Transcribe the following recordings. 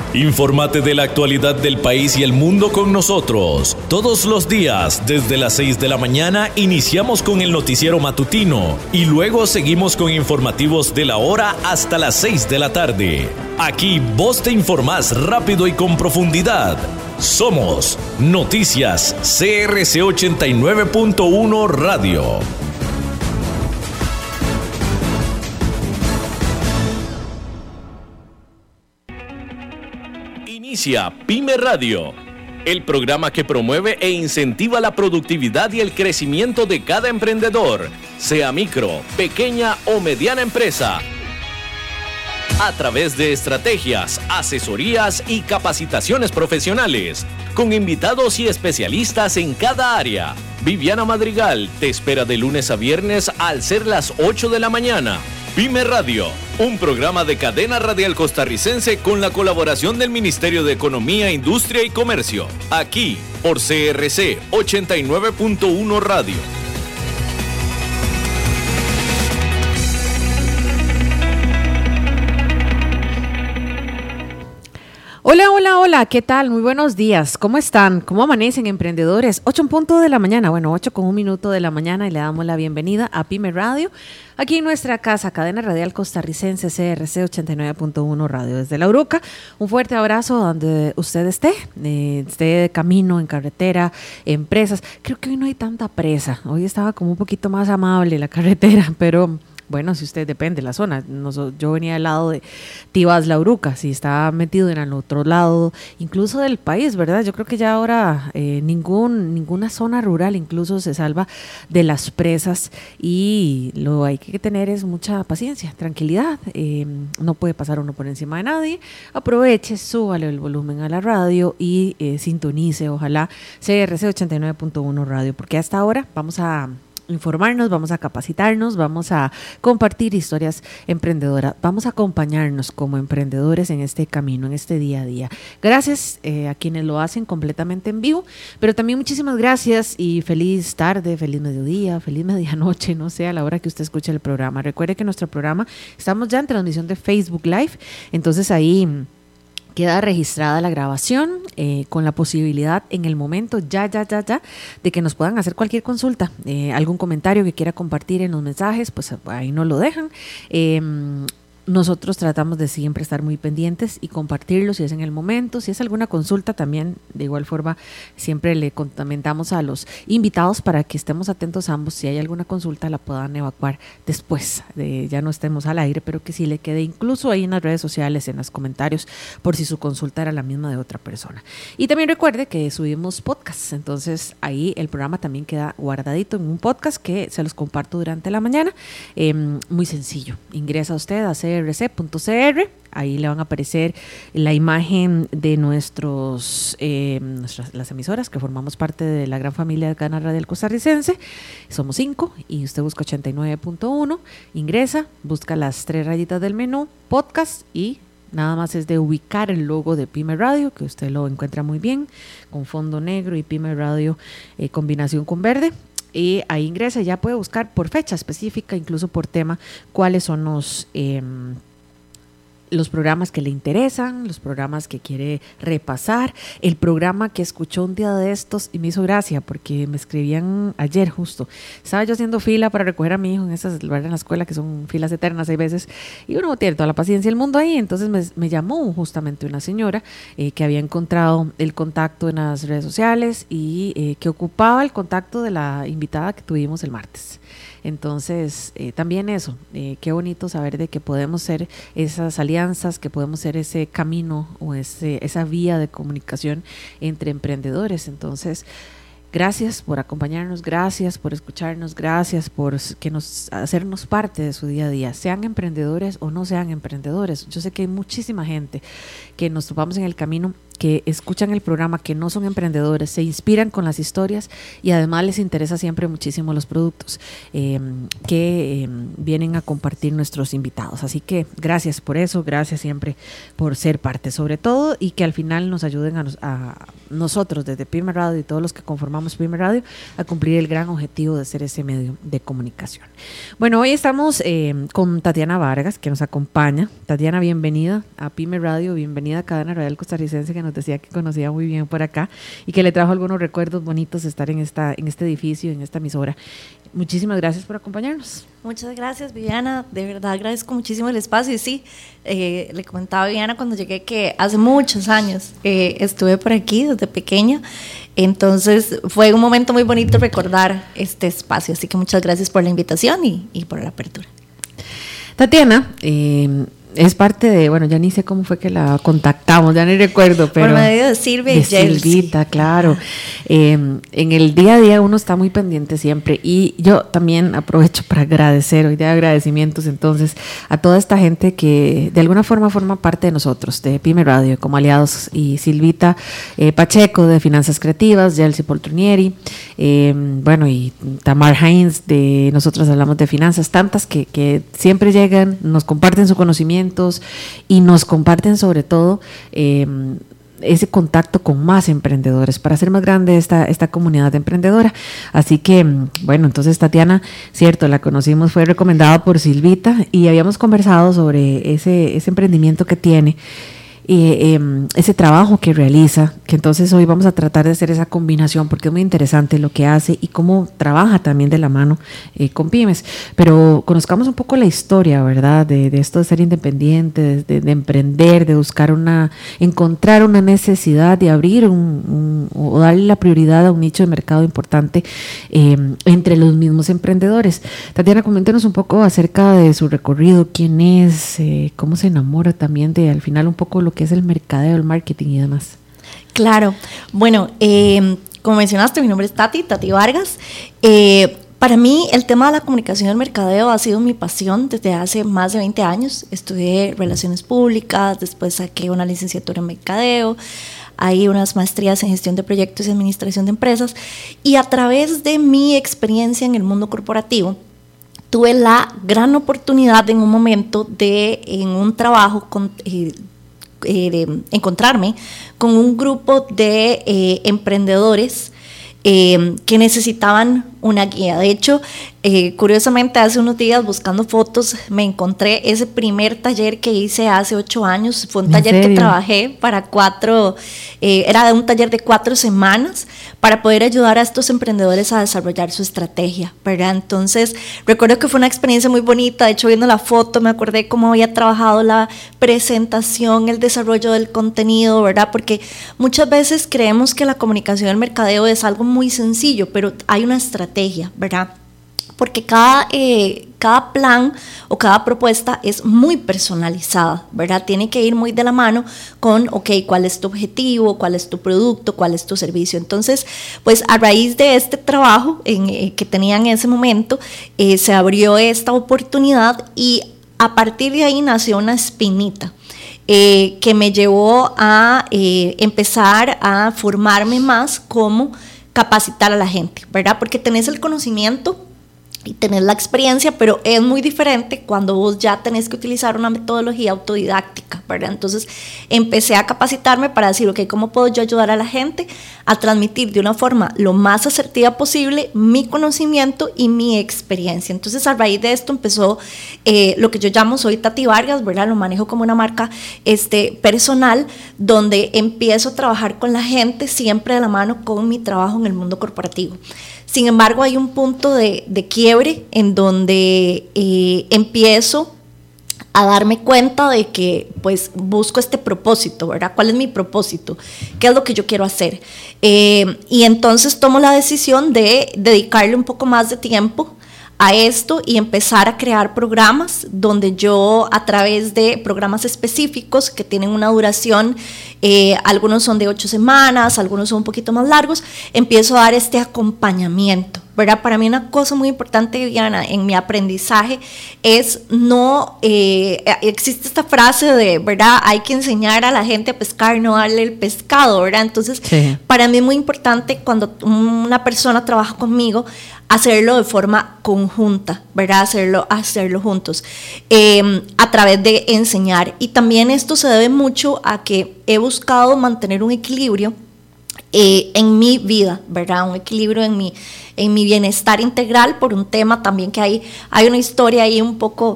Infórmate de la actualidad del país y el mundo con nosotros. Todos los días, desde las 6 de la mañana, iniciamos con el noticiero matutino y luego seguimos con informativos de la hora hasta las 6 de la tarde. Aquí vos te informás rápido y con profundidad. Somos Noticias CRC 89.1 Radio. Inicia Pyme Radio, el programa que promueve e incentiva la productividad y el crecimiento de cada emprendedor, sea micro, pequeña o mediana empresa, a través de estrategias, asesorías y capacitaciones profesionales, con invitados y especialistas en cada área. Viviana Madrigal te espera de lunes a viernes al ser las 8 de la mañana. Pyme Radio, un programa de cadena radial costarricense con la colaboración del Ministerio de Economía, Industria y Comercio. Aquí, por CRC 89.1 Radio. Hola, hola, hola, ¿qué tal? Muy buenos días, ¿cómo están? ¿Cómo amanecen, emprendedores? 8:00 de la mañana, 8:01 de la mañana y le damos la bienvenida a Pyme Radio, aquí en nuestra casa, cadena radial costarricense CRC 89.1 Radio desde La Uruca. Un fuerte abrazo donde usted esté de camino, en carretera, empresas. Creo que hoy no hay tanta presa, hoy estaba como un poquito más amable la carretera, pero... Bueno, si usted depende de la zona. Yo venía del lado de Tibás, La Uruca, si está metido en el otro lado, incluso del país, ¿verdad? Yo creo que ya ahora ninguna zona rural incluso se salva de las presas y lo hay que tener es mucha paciencia, tranquilidad. No puede pasar uno por encima de nadie. Aproveche, súbale el volumen a la radio y sintonice, ojalá, CRC 89.1 Radio, porque hasta ahora vamos a informarnos, vamos a capacitarnos, vamos a compartir historias emprendedoras, vamos a acompañarnos como emprendedores en este camino, en este día a día. Gracias a quienes lo hacen completamente en vivo, pero también muchísimas gracias y feliz tarde, feliz mediodía, feliz medianoche, no sé, a la hora que usted escuche el programa. Recuerde que nuestro programa, estamos ya en transmisión de Facebook Live, entonces ahí... queda registrada la grabación con la posibilidad en el momento ya de que nos puedan hacer cualquier consulta, algún comentario que quiera compartir en los mensajes, pues ahí nos lo dejan. Nosotros tratamos de siempre estar muy pendientes y compartirlo si es en el momento, si es alguna consulta también, de igual forma siempre le comentamos a los invitados para que estemos atentos ambos, si hay alguna consulta la puedan evacuar después, ya no estemos al aire, pero que sí le quede incluso ahí en las redes sociales, en los comentarios, por si su consulta era la misma de otra persona. Y también recuerde que subimos podcasts, entonces ahí el programa también queda guardadito en un podcast que se los comparto durante la mañana, muy sencillo, ingresa usted a crc.cr, ahí le van a aparecer la imagen de las emisoras que formamos parte de la gran familia de cadena radial costarricense. Somos 5 y usted busca 89.1, ingresa, busca las 3 rayitas del menú, podcast y nada más es de ubicar el logo de Pyme Radio, que usted lo encuentra muy bien, con fondo negro y Pyme Radio combinación con verde. Y ahí ingresa, ya puede buscar por fecha específica, incluso por tema, cuáles son los programas que le interesan, los programas que quiere repasar, el programa que escuchó un día de estos y me hizo gracia porque me escribían ayer justo, estaba yo haciendo fila para recoger a mi hijo en esas lugares en la escuela que son filas eternas hay veces y uno tiene toda la paciencia del mundo ahí, entonces me llamó justamente una señora que había encontrado el contacto en las redes sociales y que ocupaba el contacto de la invitada que tuvimos el martes. Entonces, también eso, qué bonito saber de que podemos ser esas alianzas, que podemos ser ese camino o esa vía de comunicación entre emprendedores. Entonces, gracias por acompañarnos, gracias por escucharnos, gracias por hacernos parte de su día a día, sean emprendedores o no sean emprendedores. Yo sé que hay muchísima gente que nos topamos en el camino que escuchan el programa, que no son emprendedores, se inspiran con las historias y además les interesa siempre muchísimo los productos que vienen a compartir nuestros invitados. Así que gracias por eso, gracias siempre por ser parte, sobre todo, y que al final nos ayuden a nosotros desde Pyme Radio y todos los que conformamos Pyme Radio a cumplir el gran objetivo de ser ese medio de comunicación. Bueno, hoy estamos con Tatiana Vargas, que nos acompaña. Tatiana, bienvenida a Pyme Radio, bienvenida a Cadena Radial Costarricense, que nos decía que conocía muy bien por acá y que le trajo algunos recuerdos bonitos de estar en este edificio, en esta emisora. Muchísimas gracias por acompañarnos. Muchas gracias, Viviana, de verdad agradezco muchísimo el espacio. Y sí, le comentaba a Viviana cuando llegué que hace muchos años estuve por aquí desde pequeña, entonces fue un momento muy bonito recordar este espacio, así que muchas gracias por la invitación y por la apertura. Tatiana, es parte de, bueno, ya ni sé cómo fue que la contactamos, ya ni recuerdo, pero... Por medio de Silvia y Yelsi. Silvita, claro. En el día a día uno está muy pendiente siempre, y yo también aprovecho para agradecer, hoy de agradecimientos entonces, a toda esta gente que de alguna forma forma parte de nosotros, de Pyme Radio, como aliados, y Silvita Pacheco de Finanzas Creativas, Yelsi Poltronieri, bueno, y Tamar Heinz de Nosotros Hablamos de Finanzas, tantas que siempre llegan, nos comparten su conocimiento y nos comparten sobre todo ese contacto con más emprendedores para hacer más grande esta comunidad emprendedora. Así que, bueno, entonces Tatiana, cierto, la conocimos, fue recomendada por Silvita y habíamos conversado sobre ese emprendimiento que tiene, ese trabajo que realiza, que entonces hoy vamos a tratar de hacer esa combinación porque es muy interesante lo que hace y cómo trabaja también de la mano con pymes. Pero conozcamos un poco la historia, ¿verdad? De esto de ser independiente, de emprender, de buscar encontrar una necesidad de abrir o darle la prioridad a un nicho de mercado importante entre los mismos emprendedores. Tatiana, coméntenos un poco acerca de su recorrido, quién es, cómo se enamora también de al final un poco lo que es el mercadeo, el marketing y demás. Claro, bueno, como mencionaste, mi nombre es Tati Vargas. Para mí el tema de la comunicación y el mercadeo ha sido mi pasión desde hace más de 20 años. Estudié Relaciones Públicas, después saqué una licenciatura en mercadeo, hay unas maestrías en gestión de proyectos y administración de empresas, y a través de mi experiencia en el mundo corporativo, tuve la gran oportunidad en un momento en un trabajo de encontrarme con un grupo de emprendedores que necesitaban una guía. De hecho, curiosamente, hace unos días buscando fotos me encontré ese primer taller que hice hace 8 años. Fue un taller que trabajé para era un taller de 4 semanas para poder ayudar a estos emprendedores a desarrollar su estrategia, ¿verdad? Entonces, recuerdo que fue una experiencia muy bonita. De hecho, viendo la foto me acordé cómo había trabajado la presentación, el desarrollo del contenido, ¿verdad? Porque muchas veces creemos que la comunicación y el mercadeo es algo muy sencillo, pero hay una estrategia, ¿verdad? Porque cada plan o cada propuesta es muy personalizada, ¿verdad? Tiene que ir muy de la mano con, ¿cuál es tu objetivo? ¿Cuál es tu producto? ¿Cuál es tu servicio? Entonces, pues a raíz de este trabajo que tenía en ese momento, se abrió esta oportunidad y a partir de ahí nació una espinita que me llevó a empezar a formarme más cómo capacitar a la gente, ¿verdad? Porque tenés el conocimiento y tenés la experiencia, pero es muy diferente cuando vos ya tenés que utilizar una metodología autodidáctica, ¿verdad? Entonces empecé a capacitarme para decir, ¿cómo puedo yo ayudar a la gente a transmitir de una forma lo más asertiva posible mi conocimiento y mi experiencia? Entonces a raíz de esto empezó lo que yo llamo Soy Tati Vargas, ¿verdad? Lo manejo como una marca personal, donde empiezo a trabajar con la gente siempre de la mano con mi trabajo en el mundo corporativo. Sin embargo, hay un punto de quiebre en donde empiezo a darme cuenta de que pues busco este propósito, ¿verdad? ¿Cuál es mi propósito? ¿Qué es lo que yo quiero hacer? Y entonces tomo la decisión de dedicarle un poco más de tiempo a esto y empezar a crear programas donde yo, a través de programas específicos que tienen una duración, algunos son de 8 semanas, algunos son un poquito más largos, empiezo a dar este acompañamiento, ¿verdad? Para mí una cosa muy importante, Diana, en mi aprendizaje es no, existe esta frase de, ¿verdad? Hay que enseñar a la gente a pescar, no darle el pescado, ¿verdad? Entonces, sí, para mí es muy importante cuando una persona trabaja conmigo, hacerlo de forma conjunta, ¿verdad? Hacerlo juntos, a través de enseñar. Y también esto se debe mucho a que he buscado mantener un equilibrio en mi vida, ¿verdad? Un equilibrio en mi bienestar integral, por un tema también que hay una historia ahí un poco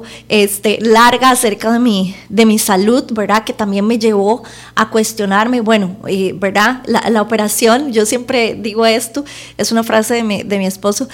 larga acerca de mi salud, ¿verdad? Que también me llevó a cuestionarme, bueno, ¿verdad? La operación, yo siempre digo esto, es una frase de mi esposo,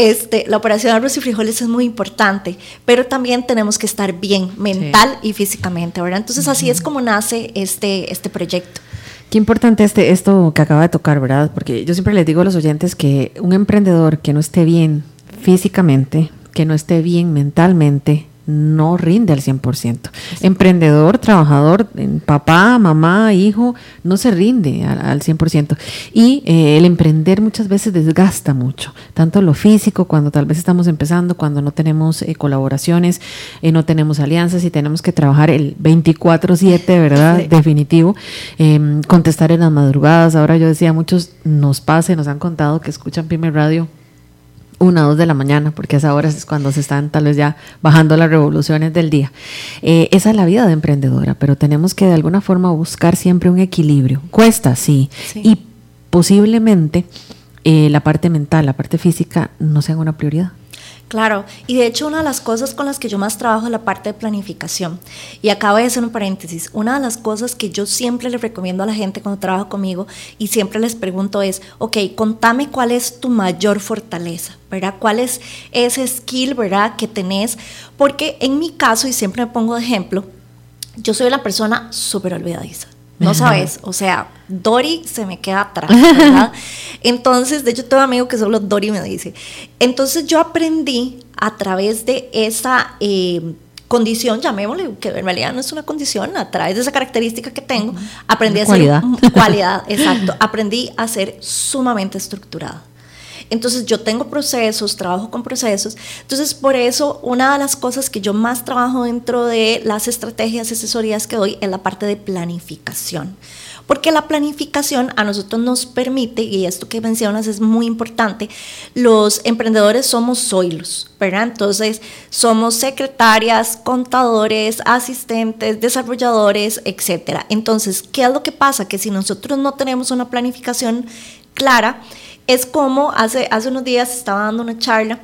la operación de arroz y frijoles es muy importante, pero también tenemos que estar bien mental y físicamente, ¿verdad? Entonces así es como nace este proyecto. Qué importante esto que acaba de tocar, ¿verdad? Porque yo siempre les digo a los oyentes que un emprendedor que no esté bien físicamente, que no esté bien mentalmente, no rinde al 100%. Sí. Emprendedor, trabajador, papá, mamá, hijo, no se rinde al 100%. Y el emprender muchas veces desgasta mucho, tanto lo físico, cuando tal vez estamos empezando, cuando no tenemos colaboraciones, no tenemos alianzas y tenemos que trabajar el 24/7, ¿verdad? Sí. Definitivo. Contestar en las madrugadas. Ahora yo decía, muchos nos han contado que escuchan Pyme Radio 1 o 2 de la mañana, porque a esa hora es cuando se están tal vez ya bajando las revoluciones del día. Esa es la vida de emprendedora, pero tenemos que de alguna forma buscar siempre un equilibrio. Cuesta, sí. Y posiblemente la parte mental, la parte física no sean una prioridad. Claro, y de hecho una de las cosas con las que yo más trabajo es la parte de planificación. Y acabo de hacer un paréntesis. Una de las cosas que yo siempre les recomiendo a la gente cuando trabaja conmigo y siempre les pregunto es, ok, contame cuál es tu mayor fortaleza, ¿verdad? ¿Cuál es ese skill, ¿verdad?, que tenés? Porque en mi caso, y siempre me pongo de ejemplo, yo soy una persona súper olvidadiza. No sabes, o sea, Dori se me queda atrás, ¿verdad? Entonces, de hecho, tengo un amigo que solo Dori me dice. Entonces, yo aprendí a través de esa condición, llamémosle, que en realidad no es una condición, a través de esa característica que tengo, aprendí a ser cualidad, exacto, aprendí a ser sumamente estructurada. Entonces yo tengo procesos, trabajo con procesos, entonces por eso una de las cosas que yo más trabajo dentro de las estrategias y asesorías que doy es la parte de planificación, porque la planificación a nosotros nos permite, y esto que mencionas es muy importante, los emprendedores somos zoilos, ¿verdad? Entonces somos secretarias, contadores, asistentes, desarrolladores, etcétera. Entonces, ¿qué es lo que pasa? Que si nosotros no tenemos una planificación clara, es como hace unos días estaba dando una charla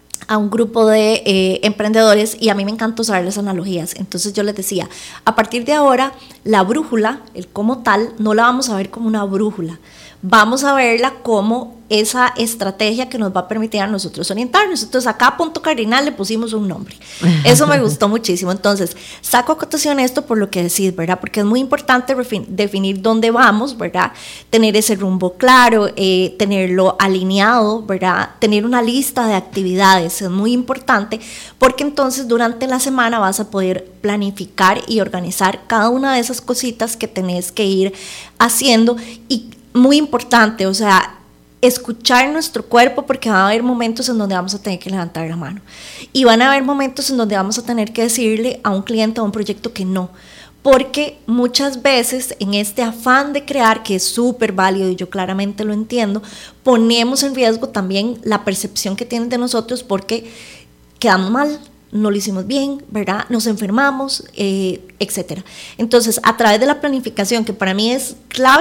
a un grupo de emprendedores y a mí me encanta usar las analogías. Entonces yo les decía, a partir de ahora, la brújula, el como tal, no la vamos a ver como una brújula. Vamos a verla como esa estrategia que nos va a permitir a nosotros orientarnos. Entonces acá a punto cardinal le pusimos un nombre. Eso me gustó muchísimo. Entonces saco a cotación esto por lo que decís, ¿verdad? Porque es muy importante definir dónde vamos, ¿verdad? Tener ese rumbo claro, tenerlo alineado, ¿verdad? Tener una lista de actividades es muy importante, porque entonces durante la semana vas a poder planificar y organizar cada una de esas cositas que tenés que ir haciendo. Y muy importante, o sea, escuchar nuestro cuerpo, porque van a haber momentos en donde vamos a tener que levantar la mano y van a haber momentos en donde vamos a tener que decirle a un cliente o a un proyecto que no, porque muchas veces en este afán de crear, que es súper válido y yo claramente lo entiendo, ponemos en riesgo también la percepción que tienen de nosotros porque quedamos mal, no lo hicimos bien, ¿verdad? Nos enfermamos, etcétera. Entonces, a través de la planificación, que para mí es clave,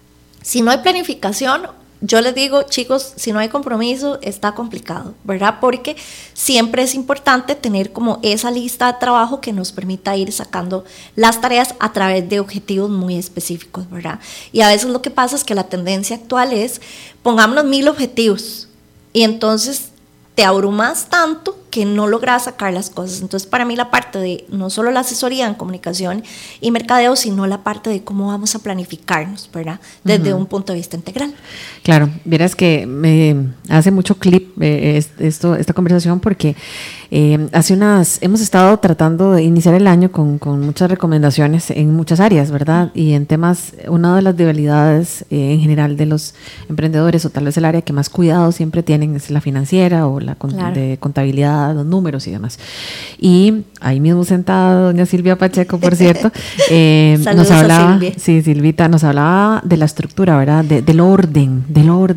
si no hay planificación, yo les digo, chicos, si no hay compromiso, está complicado, ¿verdad? Porque siempre es importante tener como esa lista de trabajo que nos permita ir sacando las tareas a través de objetivos muy específicos, ¿verdad? Y a veces lo que pasa es que la tendencia actual es, pongámonos 1000 objetivos, y entonces te abrumas tanto que no logra sacar las cosas. Entonces, para mí la parte de no solo la asesoría en comunicación y mercadeo, sino la parte de cómo vamos a planificarnos, ¿verdad? Desde un punto de vista integral. Claro, verás que me hace mucho clip esta conversación porque hemos estado tratando de iniciar el año con muchas recomendaciones en muchas áreas, ¿verdad? Y en temas, una de las debilidades en general de los emprendedores, o tal vez el área que más cuidado siempre tienen, es la financiera o la de contabilidad, los números y demás. Y ahí mismo sentada doña Silvia Pacheco, por cierto, nos hablaba, a Silvia. Sí, Silvita, nos hablaba de la estructura, ¿verdad? Del orden.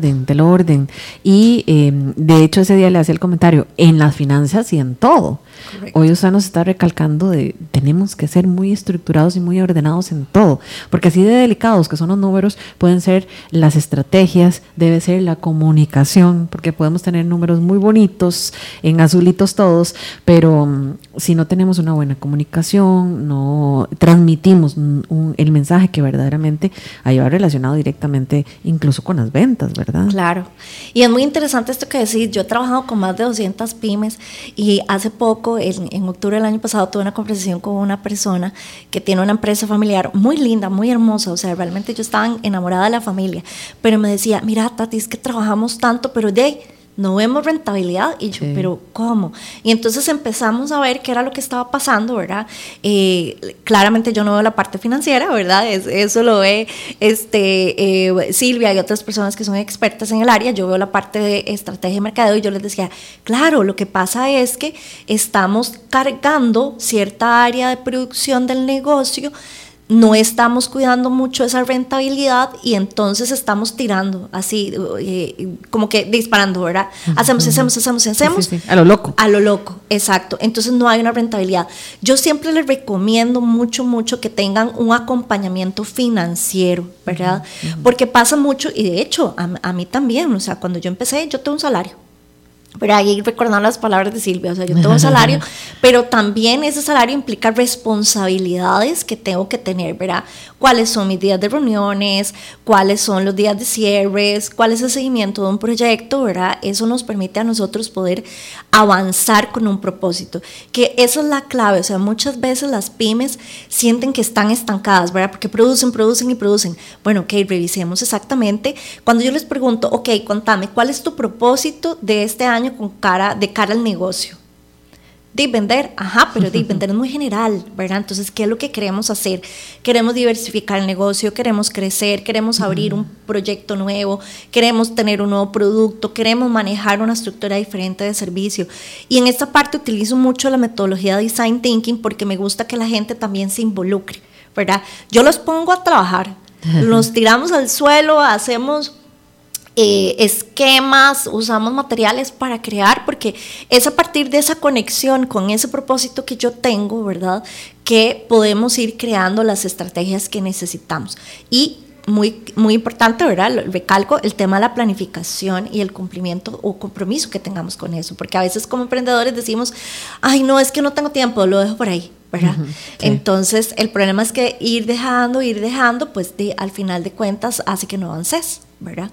Y de hecho ese día le hacía el comentario, en las finanzas y en todo. Correcto. Hoy usted nos está recalcando de tenemos que ser muy estructurados y muy ordenados en todo, porque así de delicados que son los números, pueden ser las estrategias, debe ser la comunicación, porque podemos tener números muy bonitos, en azulitos todos, pero si no tenemos una buena comunicación, no transmitimos el mensaje que verdaderamente ahí va relacionado directamente incluso con las ventas, ¿verdad? Claro, y es muy interesante esto que decís. Yo he trabajado con más de 200 pymes y hace poco, en octubre del año pasado, tuve una conversación con una persona que tiene una empresa familiar muy linda, muy hermosa, o sea, realmente yo estaba enamorada de la familia, pero me decía, mira, Tati, es que trabajamos tanto, pero no vemos rentabilidad. Y yo, ¿pero cómo? Y entonces empezamos a ver qué era lo que estaba pasando, ¿verdad? Claramente yo no veo la parte financiera, ¿verdad? Eso lo ve Silvia y otras personas que son expertas en el área. Yo veo la parte de estrategia y mercadeo y yo les decía, claro, lo que pasa es que estamos cargando cierta área de producción del negocio, no estamos cuidando mucho esa rentabilidad y entonces estamos tirando así, como que disparando, ¿verdad? Hacemos. Sí. A lo loco. A lo loco, exacto. Entonces no hay una rentabilidad. Yo siempre les recomiendo mucho que tengan un acompañamiento financiero, ¿verdad? Porque pasa mucho, y de hecho a mí también, o sea, cuando yo empecé, yo tengo un salario. Pero ahí recordando las palabras de Silvia, o sea, yo tengo un salario, pero también ese salario implica responsabilidades que tengo que tener, ¿verdad? ¿Cuáles son mis días de reuniones? ¿Cuáles son los días de cierres? ¿Cuál es el seguimiento de un proyecto, verdad? Eso nos permite a nosotros poder avanzar con un propósito, que esa es la clave. O sea, muchas veces las pymes sienten que están estancadas, ¿verdad? Porque producen. Bueno, ok, revisemos exactamente. Cuando yo les pregunto, ok, contame, ¿cuál es tu propósito de este año de cara al negocio? De vender, pero de vender es muy general, ¿verdad? Entonces, ¿qué es lo que queremos hacer? Queremos diversificar el negocio, queremos crecer, queremos abrir un proyecto nuevo, queremos tener un nuevo producto, queremos manejar una estructura diferente de servicio. Y en esta parte utilizo mucho la metodología de Design Thinking porque me gusta que la gente también se involucre, ¿verdad? Yo los pongo a trabajar, nos tiramos al suelo, hacemos esquemas, usamos materiales para crear, porque es a partir de esa conexión con ese propósito que yo tengo, ¿verdad?, que podemos ir creando las estrategias que necesitamos. Y muy, muy importante, ¿verdad?, recalco el tema de la planificación y el cumplimiento o compromiso que tengamos con eso, porque a veces como emprendedores decimos, ay, no, es que no tengo tiempo, lo dejo por ahí, ¿verdad? Sí. Entonces, el problema es que ir dejando, pues al final de cuentas hace que no avances, ¿verdad?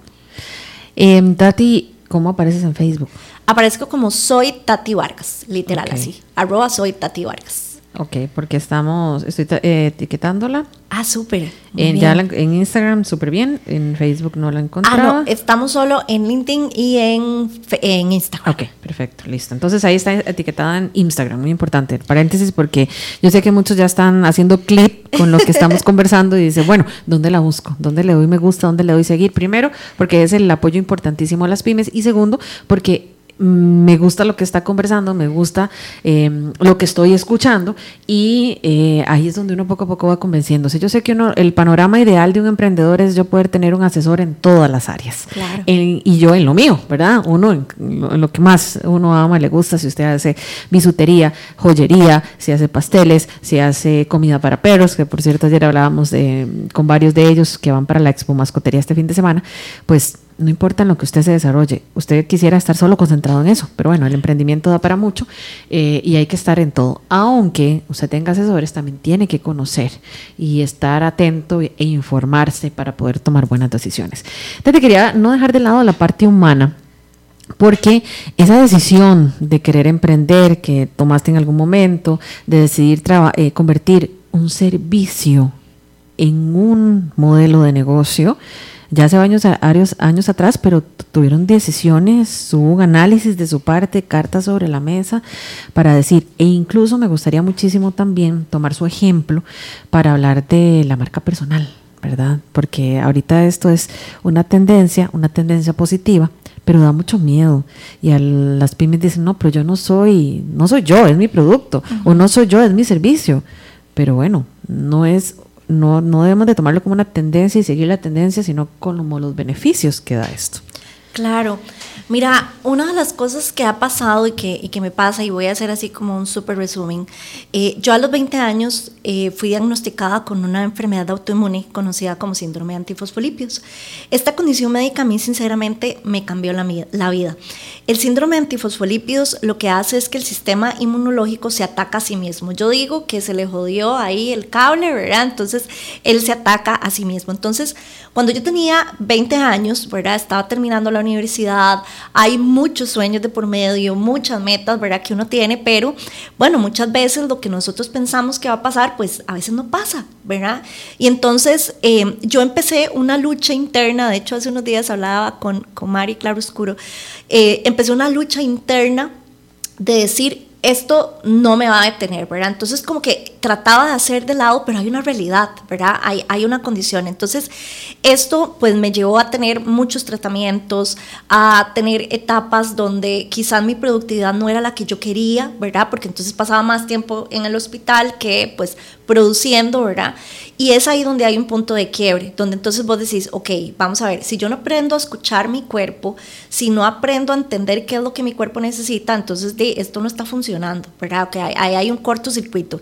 Tati, ¿cómo apareces en Facebook? Aparezco como Soy Tati Vargas, literal, así, @Soy Tati Vargas. Ok, porque estoy etiquetándola. Súper. En Instagram súper bien, en Facebook no la encontraba. No, estamos solo en LinkedIn y en Instagram. Ok, perfecto, listo. Entonces ahí está etiquetada en Instagram, muy importante. Paréntesis, porque yo sé que muchos ya están haciendo clip con lo que estamos conversando y dicen, bueno, ¿dónde la busco? ¿Dónde le doy me gusta? ¿Dónde le doy seguir? Primero, porque es el apoyo importantísimo a las pymes, y segundo, porque me gusta lo que está conversando, me gusta lo que estoy escuchando, y ahí es donde uno poco a poco va convenciéndose. Yo sé que el panorama ideal de un emprendedor es yo poder tener un asesor en todas las áreas, claro. Y yo en lo mío, ¿verdad? Uno en lo que más uno ama, le gusta. Si usted hace bisutería, joyería, si hace pasteles, si hace comida para perros, que por cierto ayer hablábamos con varios de ellos que van para la Expo Mascotería este fin de semana, pues no importa en lo que usted se desarrolle, usted quisiera estar solo concentrado en eso, pero bueno, el emprendimiento da para mucho, y hay que estar en todo. Aunque usted tenga asesores, también tiene que conocer y estar atento e informarse para poder tomar buenas decisiones. Entonces, quería no dejar de lado la parte humana Porque esa decisión de querer emprender que tomaste en algún momento, de decidir convertir un servicio en un modelo de negocio, ya hace años atrás, pero tuvieron decisiones, hubo un análisis de su parte, cartas sobre la mesa para decir, e incluso me gustaría muchísimo también tomar su ejemplo para hablar de la marca personal, ¿verdad? Porque ahorita esto es una tendencia positiva, pero da mucho miedo. Y las pymes dicen, no, pero yo no soy yo, es mi producto, o no soy yo, es mi servicio. Pero bueno, no debemos de tomarlo como una tendencia y seguir la tendencia, sino como los beneficios que da esto. Claro. Mira, una de las cosas que ha pasado y que me pasa, y voy a hacer así como un súper resumen, yo a los 20 años fui diagnosticada con una enfermedad autoinmune conocida como síndrome de antifosfolípidos. Esta condición médica a mí sinceramente me cambió la vida. El síndrome de antifosfolípidos lo que hace es que el sistema inmunológico se ataca a sí mismo. Yo digo que se le jodió ahí el cable, ¿verdad? Entonces él se ataca a sí mismo. Entonces, cuando yo tenía 20 años, ¿verdad? Estaba terminando la universidad, hay muchos sueños de por medio, muchas metas, ¿verdad? Que uno tiene, pero bueno, muchas veces lo que nosotros pensamos que va a pasar, pues a veces no pasa, ¿verdad? Y entonces yo empecé una lucha interna, de hecho hace unos días hablaba con Mari Claroscuro, empecé una lucha interna de decir, esto no me va a detener, ¿verdad? Entonces como que trataba de hacer de lado, pero hay una realidad, ¿verdad? Hay una condición. Entonces esto pues me llevó a tener muchos tratamientos, a tener etapas donde quizás mi productividad no era la que yo quería, ¿verdad? Porque entonces pasaba más tiempo en el hospital que pues produciendo, ¿verdad? Y es ahí donde hay un punto de quiebre, donde entonces vos decís, ok, vamos a ver, si yo no aprendo a escuchar mi cuerpo, si no aprendo a entender qué es lo que mi cuerpo necesita, entonces esto no está funcionando, ¿verdad? Ok, ahí hay un cortocircuito.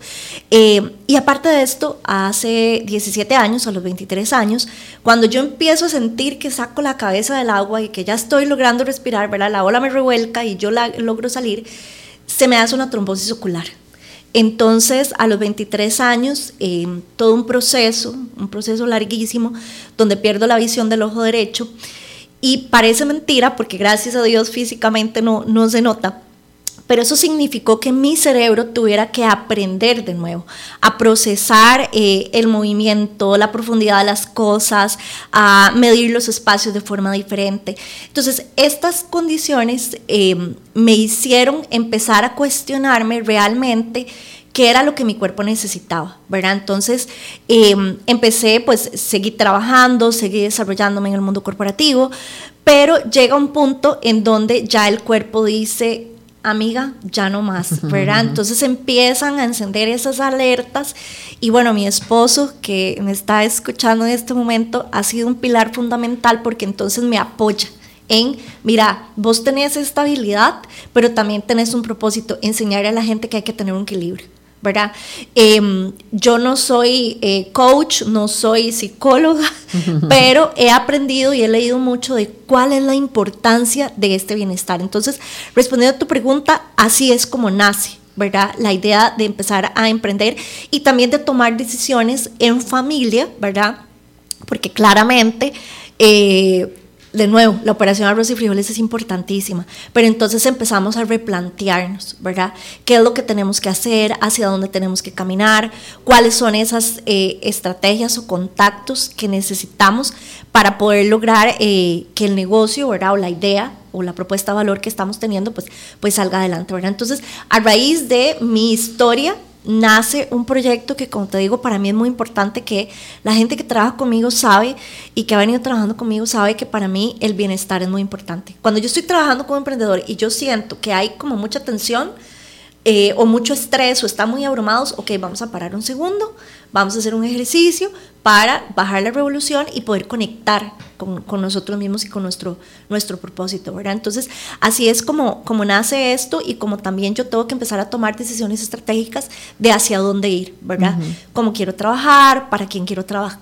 Y aparte de esto, hace 17 años, a los 23 años, cuando yo empiezo a sentir que saco la cabeza del agua y que ya estoy logrando respirar, ¿verdad? La ola me revuelca y yo logro salir, se me hace una trombosis ocular. Entonces, a los 23 años, todo un proceso larguísimo, donde pierdo la visión del ojo derecho, y parece mentira, porque gracias a Dios físicamente no se nota, pero eso significó que mi cerebro tuviera que aprender de nuevo, a procesar el movimiento, la profundidad de las cosas, a medir los espacios de forma diferente. Entonces, estas condiciones me hicieron empezar a cuestionarme realmente qué era lo que mi cuerpo necesitaba, ¿verdad? Entonces, empecé, pues, seguí trabajando, seguí desarrollándome en el mundo corporativo, pero llega un punto en donde ya el cuerpo dice, amiga, ya no más, ¿verdad? Entonces empiezan a encender esas alertas y bueno, mi esposo que me está escuchando en este momento ha sido un pilar fundamental porque entonces me apoya en, mira, vos tenés esta habilidad, pero también tenés un propósito, enseñarle a la gente que hay que tener un equilibrio, ¿verdad? Yo no soy coach, no soy psicóloga, pero he aprendido y he leído mucho de cuál es la importancia de este bienestar. Entonces, respondiendo a tu pregunta, así es como nace, ¿verdad? La idea de empezar a emprender y también de tomar decisiones en familia, ¿verdad? Porque claramente de nuevo, la operación arroz y frijoles es importantísima, pero entonces empezamos a replantearnos, ¿verdad? ¿Qué es lo que tenemos que hacer? ¿Hacia dónde tenemos que caminar? ¿Cuáles son esas estrategias o contactos que necesitamos para poder lograr que el negocio, ¿verdad? O la idea o la propuesta de valor que estamos teniendo, pues salga adelante, ¿verdad? Entonces, a raíz de mi historia, nace un proyecto que, como te digo, para mí es muy importante, que la gente que trabaja conmigo sabe y que ha venido trabajando conmigo sabe que para mí el bienestar es muy importante. Cuando yo estoy trabajando como emprendedor y yo siento que hay como mucha tensión o mucho estrés o están muy abrumados, ok, vamos a parar un segundo, vamos a hacer un ejercicio para bajar la revolución y poder conectar con nosotros mismos y con nuestro propósito, ¿verdad? Entonces, así es como nace esto y como también yo tengo que empezar a tomar decisiones estratégicas de hacia dónde ir, ¿verdad? Cómo quiero trabajar, para quién quiero trabajar,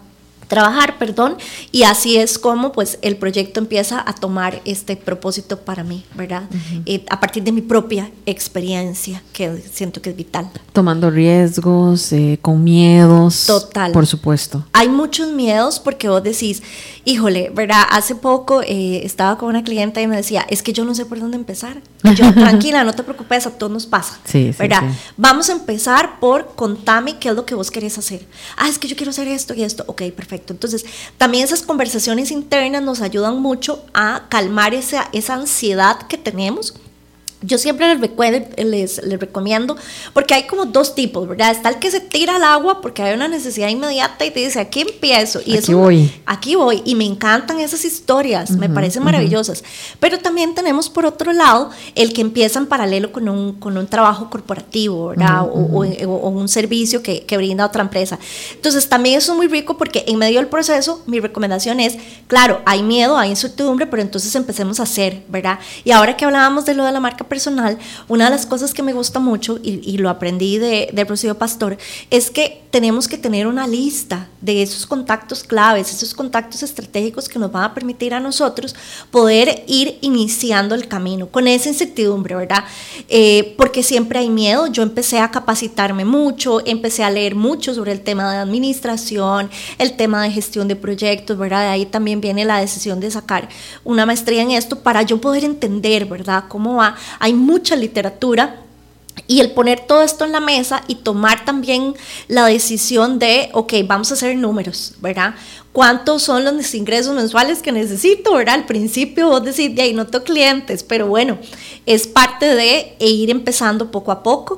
trabajar, perdón, y así es como pues el proyecto empieza a tomar este propósito para mí, ¿verdad? A partir de mi propia experiencia, que siento que es vital. Tomando riesgos, con miedos. Total. Por supuesto. Hay muchos miedos porque vos decís, híjole, ¿verdad? Hace poco estaba con una clienta y me decía, es que yo no sé por dónde empezar. Y yo, tranquila, no te preocupes, a todos nos pasa, ¿verdad? Sí. Vamos a empezar por contame qué es lo que vos querés hacer. Es que yo quiero hacer esto y esto. Ok, perfecto. Entonces, también esas conversaciones internas nos ayudan mucho a calmar esa ansiedad que tenemos. Yo siempre les recomiendo, porque hay como dos tipos, ¿verdad? Está el que se tira al agua porque hay una necesidad inmediata y te dice, aquí empiezo. Y aquí voy. Y me encantan esas historias, me parecen maravillosas. Pero también tenemos por otro lado el que empieza en paralelo con un trabajo corporativo, ¿verdad? O un servicio que brinda otra empresa. Entonces también eso es muy rico porque en medio del proceso mi recomendación es, claro, hay miedo, hay incertidumbre, pero entonces empecemos a hacer, ¿verdad? Y ahora que hablábamos de lo de la marca personal, una de las cosas que me gusta mucho y lo aprendí de Rocío Pastor es que tenemos que tener una lista de esos contactos claves, esos contactos estratégicos que nos van a permitir a nosotros poder ir iniciando el camino con esa incertidumbre, ¿verdad? Porque siempre hay miedo. Yo empecé a capacitarme mucho, empecé a leer mucho sobre el tema de administración, el tema de gestión de proyectos, ¿verdad? De ahí también viene la decisión de sacar una maestría en esto para yo poder entender, ¿verdad? Cómo va. Hay mucha literatura y el poner todo esto en la mesa y tomar también la decisión de, ok, vamos a hacer números, ¿verdad? ¿Cuántos son los ingresos mensuales que necesito, verdad? Al principio vos decís, de ahí no tengo clientes, pero bueno, es parte de ir empezando poco a poco,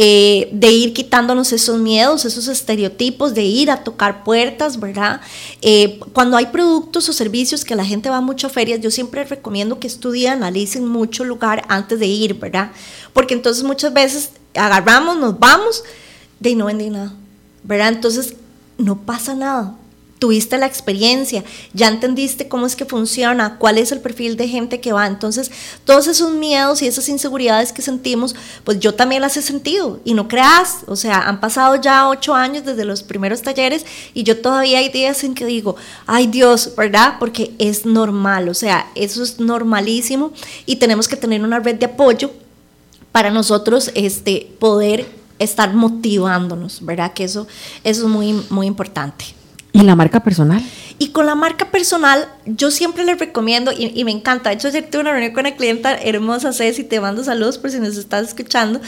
de ir quitándonos esos miedos, esos estereotipos, de ir a tocar puertas, ¿verdad? Cuando hay productos o servicios que la gente va mucho a ferias, yo siempre recomiendo que estudien, analicen mucho lugar antes de ir, ¿verdad? Porque entonces muchas veces agarramos, nos vamos, de no venden nada, ¿verdad? Entonces no pasa nada. Tuviste la experiencia, ya entendiste cómo es que funciona, cuál es el perfil de gente que va. Entonces, todos esos miedos y esas inseguridades que sentimos, pues yo también las he sentido. Y no creas, o sea, han pasado ya 8 años desde los primeros talleres y yo todavía hay días en que digo, ay Dios, ¿verdad? Porque es normal, o sea, eso es normalísimo y tenemos que tener una red de apoyo para nosotros poder estar motivándonos, ¿verdad? Que eso es muy, muy importante. ¿Y la marca personal? Y con la marca personal, yo siempre les recomiendo, y me encanta, de hecho ayer tuve una reunión con una clienta hermosa, Ceci, te mando saludos por si nos estás escuchando,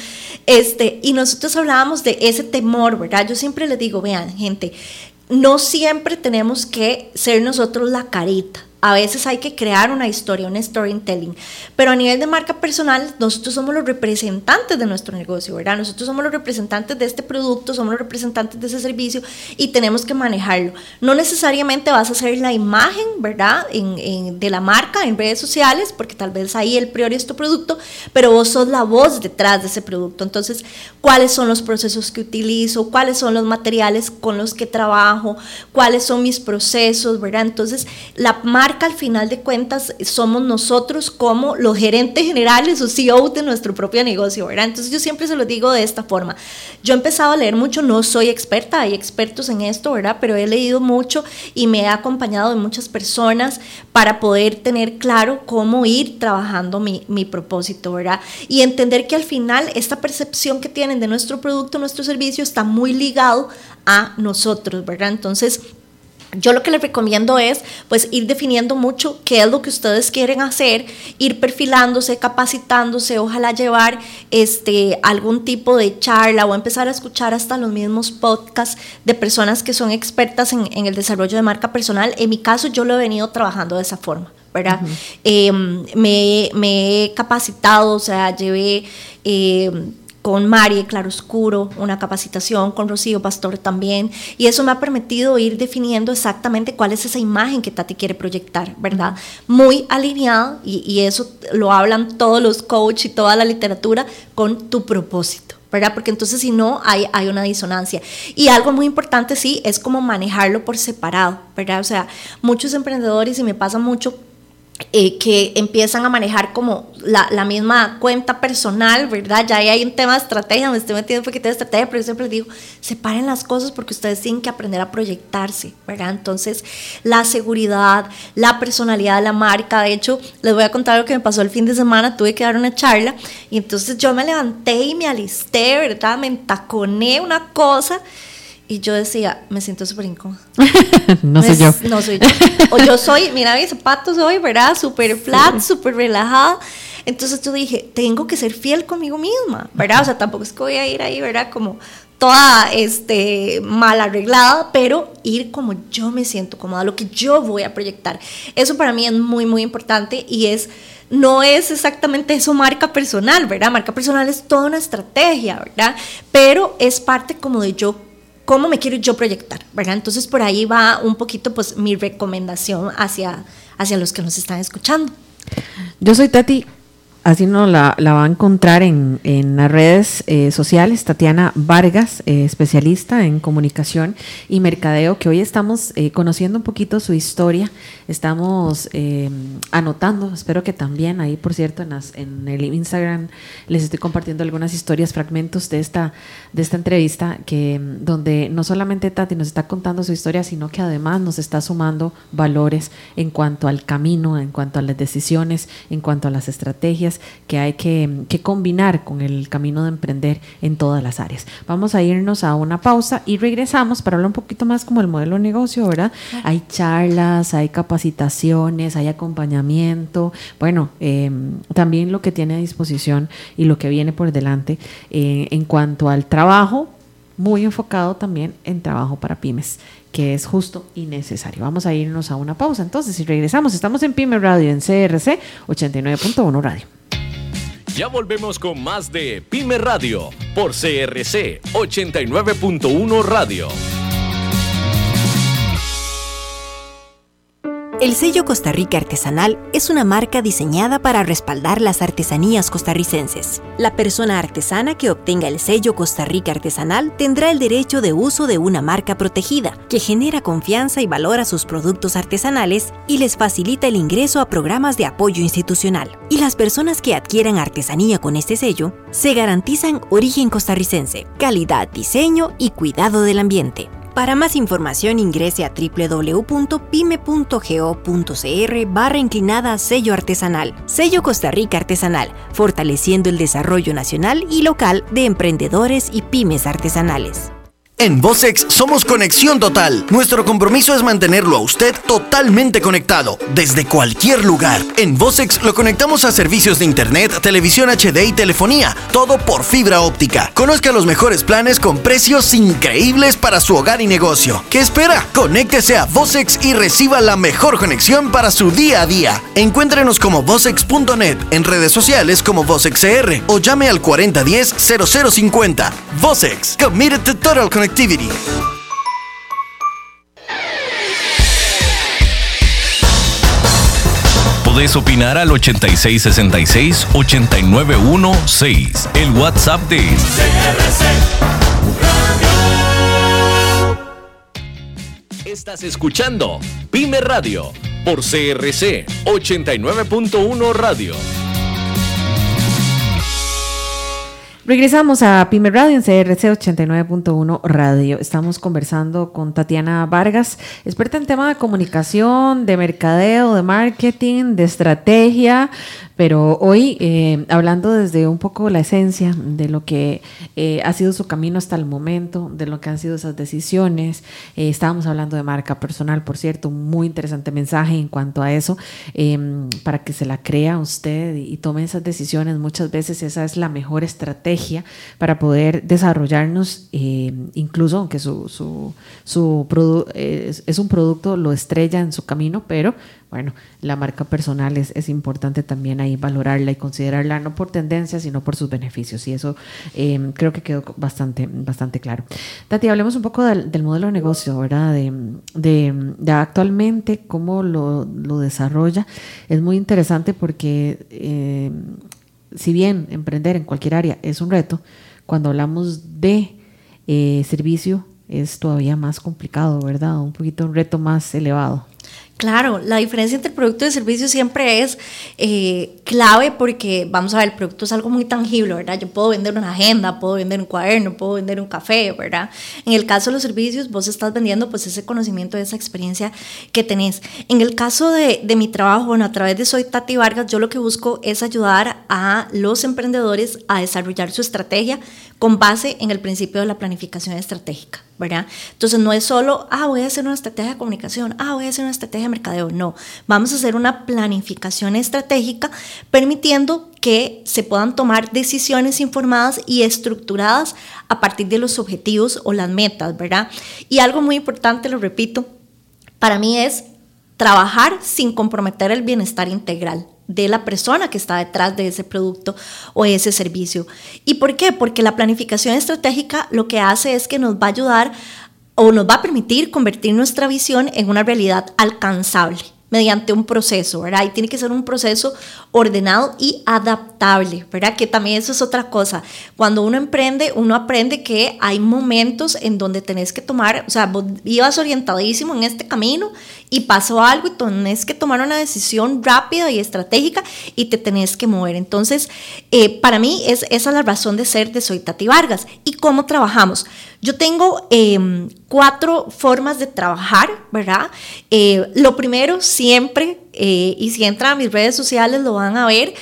y nosotros hablábamos de ese temor, ¿verdad? Yo siempre les digo, vean, gente, no siempre tenemos que ser nosotros la carita. A veces hay que crear una historia, un storytelling, pero a nivel de marca personal, nosotros somos los representantes de nuestro negocio, ¿verdad? Nosotros somos los representantes de este producto, somos los representantes de ese servicio y tenemos que manejarlo. No necesariamente vas a hacer la imagen, ¿verdad? De la marca en redes sociales, porque tal vez ahí el priori es tu producto, pero vos sos la voz detrás de ese producto. Entonces, ¿cuáles son los procesos que utilizo? ¿Cuáles son los materiales con los que trabajo? ¿Cuáles son mis procesos, ¿verdad? Entonces, la marca al final de cuentas somos nosotros como los gerentes generales o CEOs de nuestro propio negocio, ¿verdad? Entonces yo siempre se lo digo de esta forma. Yo he empezado a leer mucho, no soy experta, hay expertos en esto, ¿verdad? Pero he leído mucho y me he acompañado de muchas personas para poder tener claro cómo ir trabajando mi propósito, ¿verdad? Y entender que al final esta percepción que tienen de nuestro producto, nuestro servicio está muy ligado a nosotros, ¿verdad? Entonces, yo lo que les recomiendo es pues ir definiendo mucho qué es lo que ustedes quieren hacer, ir perfilándose, capacitándose, ojalá llevar algún tipo de charla o empezar a escuchar hasta los mismos podcasts de personas que son expertas en el desarrollo de marca personal. En mi caso yo lo he venido trabajando de esa forma, ¿verdad? Me he capacitado, o sea, llevé con Mari Claroscuro una capacitación, con Rocío Pastor también, y eso me ha permitido ir definiendo exactamente cuál es esa imagen que Tati quiere proyectar, ¿verdad? Muy alineada, y eso lo hablan todos los coaches y toda la literatura, con tu propósito, ¿verdad? Porque entonces si no hay una disonancia. Y algo muy importante sí es como manejarlo por separado, ¿verdad? O sea, muchos emprendedores, y me pasa mucho, que empiezan a manejar como la misma cuenta personal, ¿verdad? Ya hay un tema de estrategia, me estoy metiendo un poquito de estrategia, pero yo siempre les digo, separen las cosas porque ustedes tienen que aprender a proyectarse, ¿verdad? Entonces, la seguridad, la personalidad de la marca, de hecho, les voy a contar lo que me pasó el fin de semana, tuve que dar una charla, y entonces yo me levanté y me alisté, ¿verdad? Me entaconé una cosa, y yo decía, me siento súper incómoda. No soy yo. No soy yo. O yo soy, mira mis zapatos hoy, ¿verdad? Súper flat, súper relajada. Entonces yo dije, tengo que ser fiel conmigo misma, ¿verdad? O sea, tampoco es que voy a ir ahí, ¿verdad? Como toda mal arreglada, pero ir como yo me siento cómoda, lo que yo voy a proyectar. Eso para mí es muy, muy importante y no es exactamente eso marca personal, ¿verdad? Marca personal es toda una estrategia, ¿verdad? Pero es parte como de yo, cómo me quiero yo proyectar, ¿verdad? Entonces por ahí va un poquito pues mi recomendación hacia los que nos están escuchando. Yo soy Tati, así no la va a encontrar en las redes sociales, Tatiana Vargas, especialista en comunicación y mercadeo, que hoy estamos conociendo un poquito su historia, estamos anotando, espero que también ahí, por cierto, en el Instagram les estoy compartiendo algunas historias, fragmentos de esta entrevista, donde no solamente Tati nos está contando su historia, sino que además nos está sumando valores en cuanto al camino, en cuanto a las decisiones, en cuanto a las estrategias que hay que combinar con el camino de emprender en todas las áreas. Vamos a irnos a una pausa y regresamos para hablar un poquito más como el modelo de negocio, ¿verdad? Hay charlas, hay capacitaciones, hay acompañamiento, bueno, también lo que tiene a disposición y lo que viene por delante en cuanto al trabajo, muy enfocado también en trabajo para pymes, que es justo y necesario. Vamos a irnos a una pausa entonces y regresamos. Estamos en Pyme Radio en CRC 89.1 Radio. Ya volvemos con más de Pyme Radio por CRC 89.1 Radio. El sello Costa Rica Artesanal es una marca diseñada para respaldar las artesanías costarricenses. La persona artesana que obtenga el sello Costa Rica Artesanal tendrá el derecho de uso de una marca protegida, que genera confianza y valor a sus productos artesanales y les facilita el ingreso a programas de apoyo institucional. Y las personas que adquieran artesanía con este sello se garantizan origen costarricense, calidad, diseño y cuidado del ambiente. Para más información ingrese a www.pyme.go.cr/sello artesanal. Sello Costa Rica Artesanal, fortaleciendo el desarrollo nacional y local de emprendedores y pymes artesanales. En Vocex somos conexión total. Nuestro compromiso es mantenerlo a usted totalmente conectado, desde cualquier lugar. En Vocex lo conectamos a servicios de internet, televisión HD y telefonía, todo por fibra óptica. Conozca los mejores planes con precios increíbles para su hogar y negocio. ¿Qué espera? Conéctese a Vocex y reciba la mejor conexión para su día a día. Encuéntrenos como vocex.net, en redes sociales como VocexCR o llame al 4010-0050. Vocex, committed to total connectivity. Podés opinar al 8666-89116, el WhatsApp de CRC Radio. Estás escuchando Pyme Radio por CRC 89.1 Radio. Regresamos a Pyme Radio en CRC 89.1 Radio. Estamos conversando con Tatiana Vargas, experta en tema de comunicación, de mercadeo, de marketing, de estrategia, pero hoy hablando desde un poco la esencia de lo que ha sido su camino hasta el momento, de lo que han sido esas decisiones. Estábamos hablando de marca personal, por cierto, un muy interesante mensaje en cuanto a eso, para que se la crea usted y tome esas decisiones. Muchas veces esa es la mejor estrategia para poder desarrollarnos, incluso aunque es un producto, lo estrella en su camino, pero bueno, la marca personal es importante también ahí valorarla y considerarla no por tendencia, sino por sus beneficios, y eso creo que quedó bastante claro. Tati, hablemos un poco del modelo de negocio, ¿verdad? De actualmente cómo lo desarrolla. Es muy interesante porque si bien emprender en cualquier área es un reto, cuando hablamos de servicio es todavía más complicado, ¿verdad? Un poquito un reto más elevado. Claro, la diferencia entre producto y servicio siempre es clave porque, vamos a ver, el producto es algo muy tangible, ¿verdad? Yo puedo vender una agenda, puedo vender un cuaderno, puedo vender un café, ¿verdad? En el caso de los servicios, vos estás vendiendo pues ese conocimiento, esa experiencia que tenés. En el caso de mi trabajo, bueno, a través de Soy Tati Vargas, yo lo que busco es ayudar a los emprendedores a desarrollar su estrategia con base en el principio de la planificación estratégica, ¿verdad? Entonces no es solo, voy a hacer una estrategia de comunicación, voy a hacer una estrategia de mercadeo, no, vamos a hacer una planificación estratégica permitiendo que se puedan tomar decisiones informadas y estructuradas a partir de los objetivos o las metas, ¿verdad? Y algo muy importante, lo repito, para mí es trabajar sin comprometer el bienestar integral de la persona que está detrás de ese producto o ese servicio. ¿Y por qué? Porque la planificación estratégica lo que hace es que nos va a ayudar o nos va a permitir convertir nuestra visión en una realidad alcanzable mediante un proceso, ¿verdad? Y tiene que ser un proceso ordenado y adaptable, ¿verdad? Que también eso es otra cosa. Cuando uno emprende, uno aprende que hay momentos en donde tenés que tomar, o sea, vos ibas orientadísimo en este camino y pasó algo y tenés que tomar una decisión rápida y estratégica y te tenés que mover. Entonces, para mí esa es la razón de ser de Soy Tati Vargas. ¿Y cómo trabajamos? Yo tengo 4 formas de trabajar, ¿verdad? Lo primero, siempre, y si entran a mis redes sociales lo van a ver,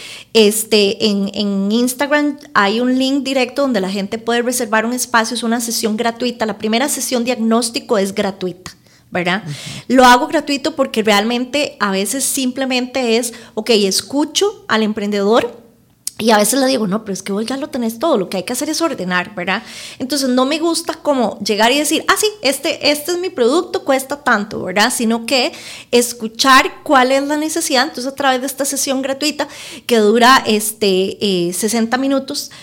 en Instagram hay un link directo donde la gente puede reservar un espacio, es una sesión gratuita. La primera sesión diagnóstico es gratuita, ¿verdad? Uh-huh. Lo hago gratuito porque realmente a veces simplemente es, escucho al emprendedor. Y a veces le digo, no, pero es que vos ya lo tenés todo, lo que hay que hacer es ordenar, ¿verdad? Entonces no me gusta como llegar y decir, sí, este es mi producto, cuesta tanto, ¿verdad? Sino que escuchar cuál es la necesidad. Entonces a través de esta sesión gratuita que dura 60 minutos,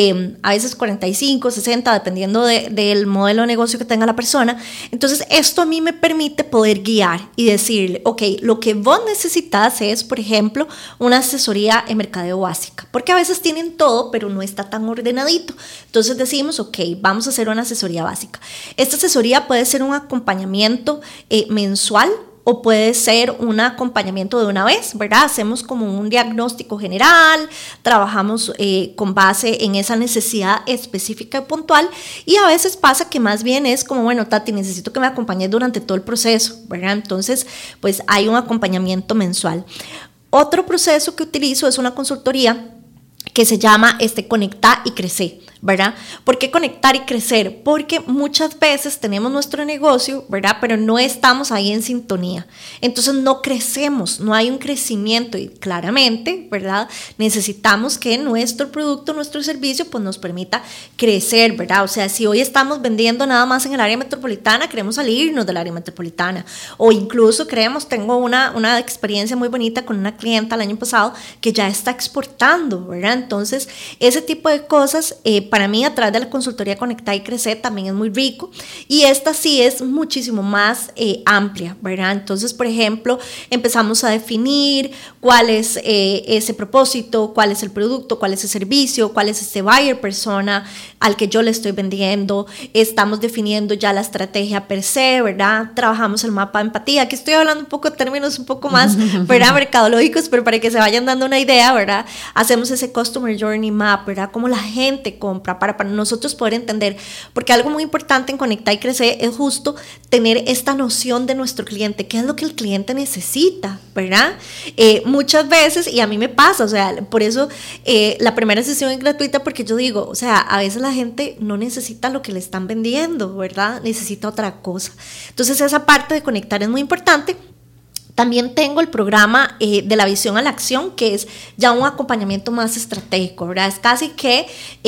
a veces 45, 60, dependiendo del modelo de negocio que tenga la persona. Entonces esto a mí me permite poder guiar y decirle, lo que vos necesitas es, por ejemplo, una asesoría en mercadeo básica, porque a veces tienen todo, pero no está tan ordenadito. Entonces decimos, vamos a hacer una asesoría básica. Esta asesoría puede ser un acompañamiento mensual o puede ser un acompañamiento de una vez, ¿verdad? Hacemos como un diagnóstico general, trabajamos con base en esa necesidad específica y puntual, y a veces pasa que más bien es como, bueno, Tati, necesito que me acompañes durante todo el proceso, ¿verdad? Entonces, pues hay un acompañamiento mensual. Otro proceso que utilizo es una consultoría que se llama Conectar y Crecer, ¿verdad? ¿Por qué conectar y crecer? Porque muchas veces tenemos nuestro negocio, ¿verdad? Pero no estamos ahí en sintonía. Entonces no crecemos, no hay un crecimiento y claramente, ¿verdad? Necesitamos que nuestro producto, nuestro servicio, pues nos permita crecer, ¿verdad? O sea, si hoy estamos vendiendo nada más en el área metropolitana, queremos salirnos del área metropolitana. O incluso tengo una experiencia muy bonita con una clienta el año pasado que ya está exportando, ¿verdad? Entonces, ese tipo de cosas, para mí a través de la consultoría Conectar y Crecer también es muy rico, y esta sí es muchísimo más amplia, ¿verdad? Entonces, por ejemplo, empezamos a definir cuál es ese propósito, cuál es el producto, cuál es el servicio, cuál es ese buyer persona al que yo le estoy vendiendo. Estamos definiendo ya la estrategia per se, ¿verdad? Trabajamos el mapa de empatía. Aquí estoy hablando un poco de términos un poco más, ¿verdad? Mercadológicos, pero para que se vayan dando una idea, ¿verdad? Hacemos ese Customer Journey Map, ¿verdad? Cómo la gente compra, para nosotros poder entender, porque algo muy importante en Conectar y Crecer es justo tener esta noción de nuestro cliente, qué es lo que el cliente necesita, ¿verdad? Muchas veces, y a mí me pasa, o sea, por eso la primera sesión es gratuita, porque yo digo, o sea, a veces la gente no necesita lo que le están vendiendo, ¿verdad? Necesita otra cosa. Entonces esa parte de conectar es muy importante. También tengo el programa de la visión a la acción, que es ya un acompañamiento más estratégico, ¿verdad? Es casi que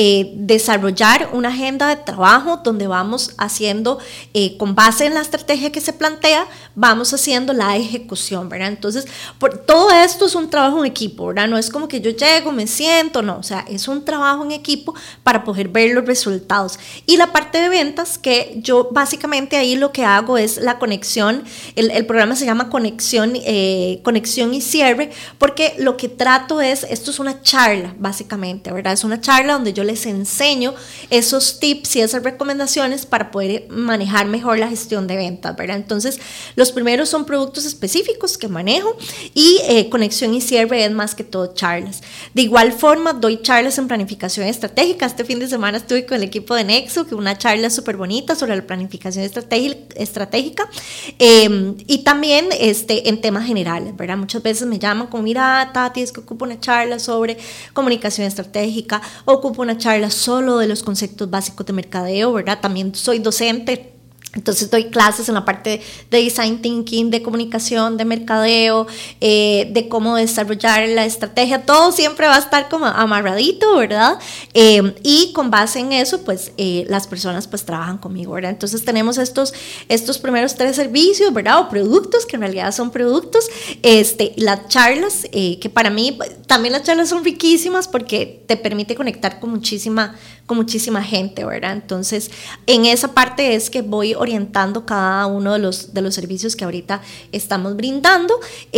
desarrollar una agenda de trabajo donde vamos haciendo, con base en la estrategia que se plantea, vamos haciendo la ejecución, ¿verdad? Entonces, todo esto es un trabajo en equipo, ¿verdad? No es como que yo llego, me siento, no, o sea, es un trabajo en equipo para poder ver los resultados. Y la parte de ventas, que yo básicamente ahí lo que hago es la conexión, el programa se llama Conexión conexión y cierre, porque lo que trato esto es una charla, básicamente, ¿verdad? Es una charla donde yo les enseño esos tips y esas recomendaciones para poder manejar mejor la gestión de ventas, ¿verdad? Entonces, los primeros son productos específicos que manejo y conexión y cierre es más que todo charlas. De igual forma, doy charlas en planificación estratégica. Este fin de semana estuve con el equipo de Nexo, que una charla súper bonita sobre la planificación estratégica. Y también en temas generales, ¿verdad? Muchas veces me llaman como, mira, Tati, es que ocupo una charla sobre comunicación estratégica, ocupo una charla solo de los conceptos básicos de mercadeo, ¿verdad? También soy docente. Entonces doy clases en la parte de design thinking, de comunicación, de mercadeo, de cómo desarrollar la estrategia. Todo siempre va a estar como amarradito, ¿verdad? Y con base en eso, pues las personas pues trabajan conmigo, ¿verdad? Entonces tenemos estos primeros 3 servicios, ¿verdad? O productos, que en realidad son productos. Las charlas, que para mí también las charlas son riquísimas porque te permite conectar con muchísima gente, ¿verdad? Entonces, en esa parte es que voy orientando cada uno de los servicios que ahorita estamos brindando.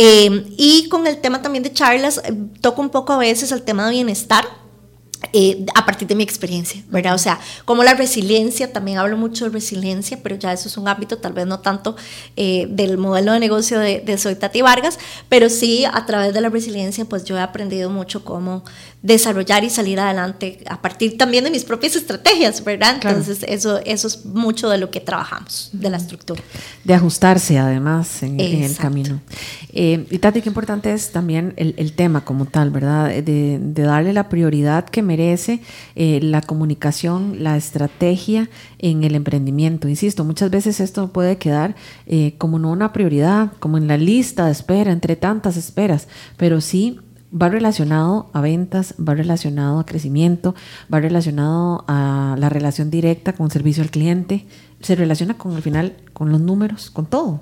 Y con el tema también de charlas, toco un poco a veces el tema de bienestar. A partir de mi experiencia, ¿verdad? O sea, como la resiliencia, también hablo mucho de resiliencia, pero ya eso es un ámbito tal vez no tanto del modelo de negocio de Soy Tati Vargas, pero sí a través de la resiliencia pues yo he aprendido mucho cómo desarrollar y salir adelante a partir también de mis propias estrategias, ¿verdad? Claro. Entonces eso es mucho de lo que trabajamos, de la estructura. De ajustarse además en el camino. Y Tati, qué importante es también el tema como tal, ¿verdad? De darle la prioridad que merece la comunicación, la estrategia en el emprendimiento. Insisto, muchas veces esto puede quedar como no una prioridad, como en la lista de espera, entre tantas esperas, pero sí va relacionado a ventas, va relacionado a crecimiento, va relacionado a la relación directa con servicio al cliente, se relaciona con al final con los números, con todo.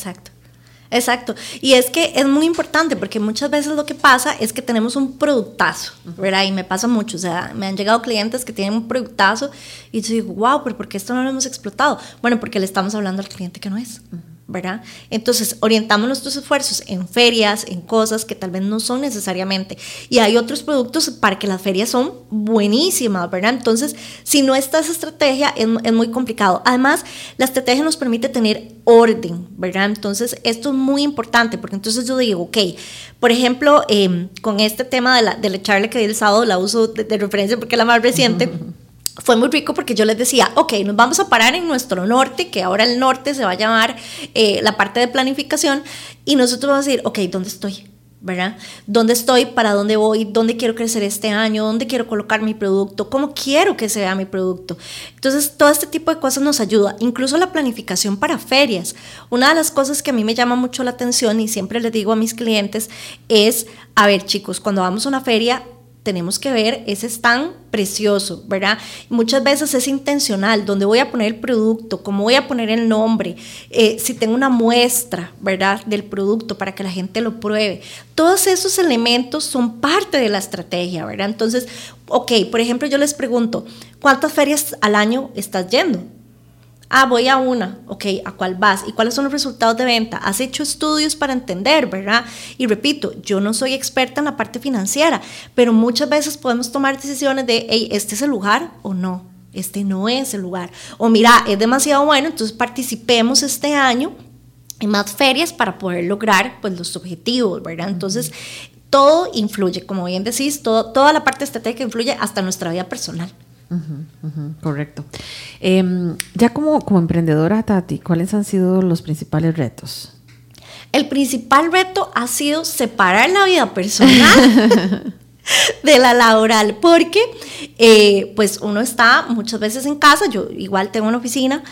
Exacto, y es que es muy importante porque muchas veces lo que pasa es que tenemos un productazo, ¿verdad? Y me pasa mucho, o sea, me han llegado clientes que tienen un productazo y yo digo, wow, pero ¿por qué esto no lo hemos explotado? Bueno, porque le estamos hablando al cliente que no es, ¿verdad? Entonces, orientamos nuestros esfuerzos en ferias, en cosas que tal vez no son necesariamente. Y hay otros productos para que las ferias son buenísimas, ¿verdad? Entonces, si no está esa estrategia, es muy complicado. Además, la estrategia nos permite tener orden, ¿verdad? Entonces, esto es muy importante, porque entonces yo digo, ok, por ejemplo, con este tema de la charla que di el sábado, la uso de referencia porque es la más reciente. Fue muy rico porque yo les decía, ok, nos vamos a parar en nuestro norte, que ahora el norte se va a llamar la parte de planificación, y nosotros vamos a decir, ok, ¿dónde estoy? ¿Verdad? ¿Dónde estoy? ¿Para dónde voy? ¿Dónde quiero crecer este año? ¿Dónde quiero colocar mi producto? ¿Cómo quiero que se vea mi producto? Entonces, todo este tipo de cosas nos ayuda. Incluso la planificación para ferias. Una de las cosas que a mí me llama mucho la atención y siempre les digo a mis clientes es, a ver, chicos, cuando vamos a una feria, tenemos que ver ese stand precioso, ¿verdad? Muchas veces es intencional, dónde voy a poner el producto, cómo voy a poner el nombre, si tengo una muestra, ¿verdad?, del producto para que la gente lo pruebe. Todos esos elementos son parte de la estrategia, ¿verdad? Entonces, ok, por ejemplo, yo les pregunto, ¿cuántas ferias al año estás yendo? Ah, voy a una. Ok, ¿a cuál vas? ¿Y cuáles son los resultados de venta? ¿Has hecho estudios para entender, verdad? Y repito, yo no soy experta en la parte financiera, pero muchas veces podemos tomar decisiones de, hey, ¿este es el lugar o no? Este no es el lugar. O mira, es demasiado bueno, entonces participemos este año en más ferias para poder lograr pues los objetivos, ¿verdad? Entonces, todo influye, como bien decís, toda la parte estratégica influye hasta nuestra vida personal. Correcto. Ya como emprendedora, Tati, ¿cuáles han sido los principales retos? El principal reto ha sido separar la vida personal de la laboral, porque pues uno está muchas veces en casa. Yo igual tengo una oficina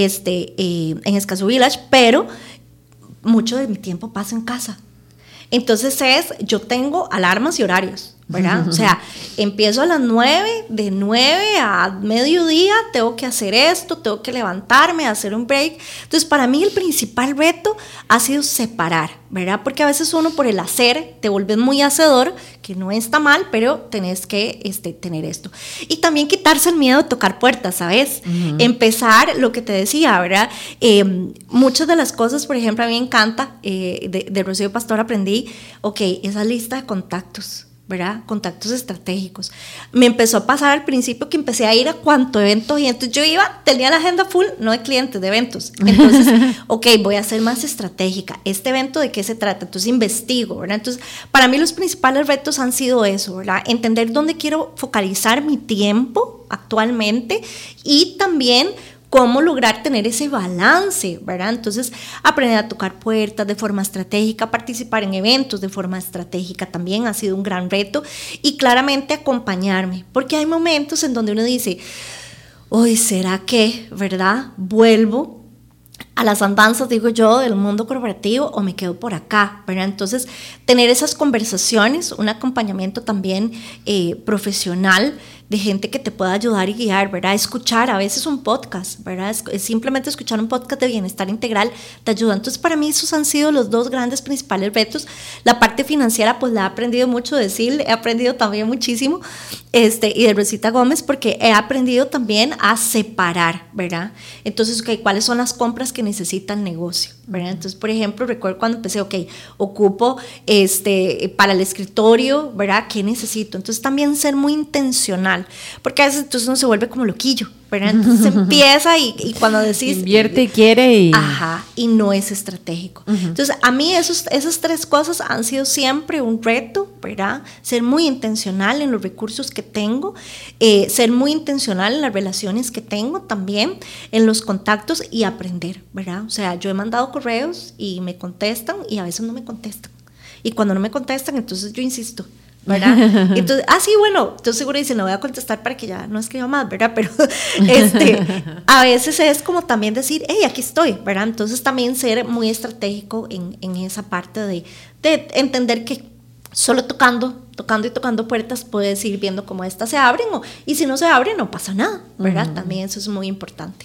en Escazú Village, pero mucho de mi tiempo pasa en casa. Entonces yo tengo alarmas y horarios. ¿verdad? O sea, empiezo a las 9, de 9 a mediodía tengo que hacer esto, tengo que levantarme, hacer un break. Entonces, para mí el principal reto ha sido separar, ¿verdad? Porque a veces uno por el hacer te vuelves muy hacedor, que no está mal, pero tenés que tener esto. Y también quitarse el miedo de tocar puertas, ¿sabes? Empezar lo que te decía, ¿verdad? Muchas de las cosas, por ejemplo, a mí me encanta, de Rocío Pastor aprendí, esa lista de contactos, ¿verdad? Contactos estratégicos. Me empezó a pasar al principio que empecé a ir a cuánto eventos, y entonces yo tenía la agenda full, no de clientes, de eventos. Entonces, voy a ser más estratégica. ¿Este evento de qué se trata? Entonces investigo, ¿verdad? Entonces, para mí los principales retos han sido eso, ¿verdad? Entender dónde quiero focalizar mi tiempo actualmente y también cómo lograr tener ese balance, ¿verdad? Entonces, aprender a tocar puertas de forma estratégica, participar en eventos de forma estratégica también ha sido un gran reto, y claramente acompañarme, porque hay momentos en donde uno dice, hoy ¿será que, verdad? Vuelvo a las andanzas, digo yo, del mundo corporativo, o me quedo por acá, ¿verdad? Entonces, tener esas conversaciones, un acompañamiento también profesional, de gente que te pueda ayudar y guiar, ¿verdad? Escuchar a veces un podcast, ¿verdad? Simplemente escuchar un podcast de bienestar integral te ayuda. Entonces, para mí esos han sido los dos grandes principales retos. La parte financiera, pues la he aprendido mucho de Sil, he aprendido también muchísimo, y de Rosita Gómez, porque he aprendido también a separar, ¿verdad? Entonces, ¿cuáles son las compras que necesita el negocio, ¿verdad? Entonces, por ejemplo, recuerdo cuando empecé, ocupo para el escritorio, ¿verdad? ¿Qué necesito? Entonces, también ser muy intencional, porque a veces entonces uno se vuelve como loquillo, ¿verdad? Entonces empieza y cuando decís invierte y quiere y no es estratégico. Entonces, a mí esas tres cosas han sido siempre un reto, ¿verdad? Ser muy intencional en los recursos que tengo, ser muy intencional en las relaciones que tengo también, en los contactos, y aprender, ¿verdad? O sea, yo he mandado correos y me contestan y a veces no me contestan. Y cuando no me contestan, entonces yo insisto, ¿verdad? Entonces, sí, bueno, yo seguro dicen, no voy a contestar para que ya no escriba más, ¿verdad? Pero a veces es como también decir, hey, aquí estoy, ¿verdad? Entonces también ser muy estratégico en esa parte de entender que solo tocando puertas puedes ir viendo cómo estas se abren, y si no se abren no pasa nada, ¿verdad? También eso es muy importante.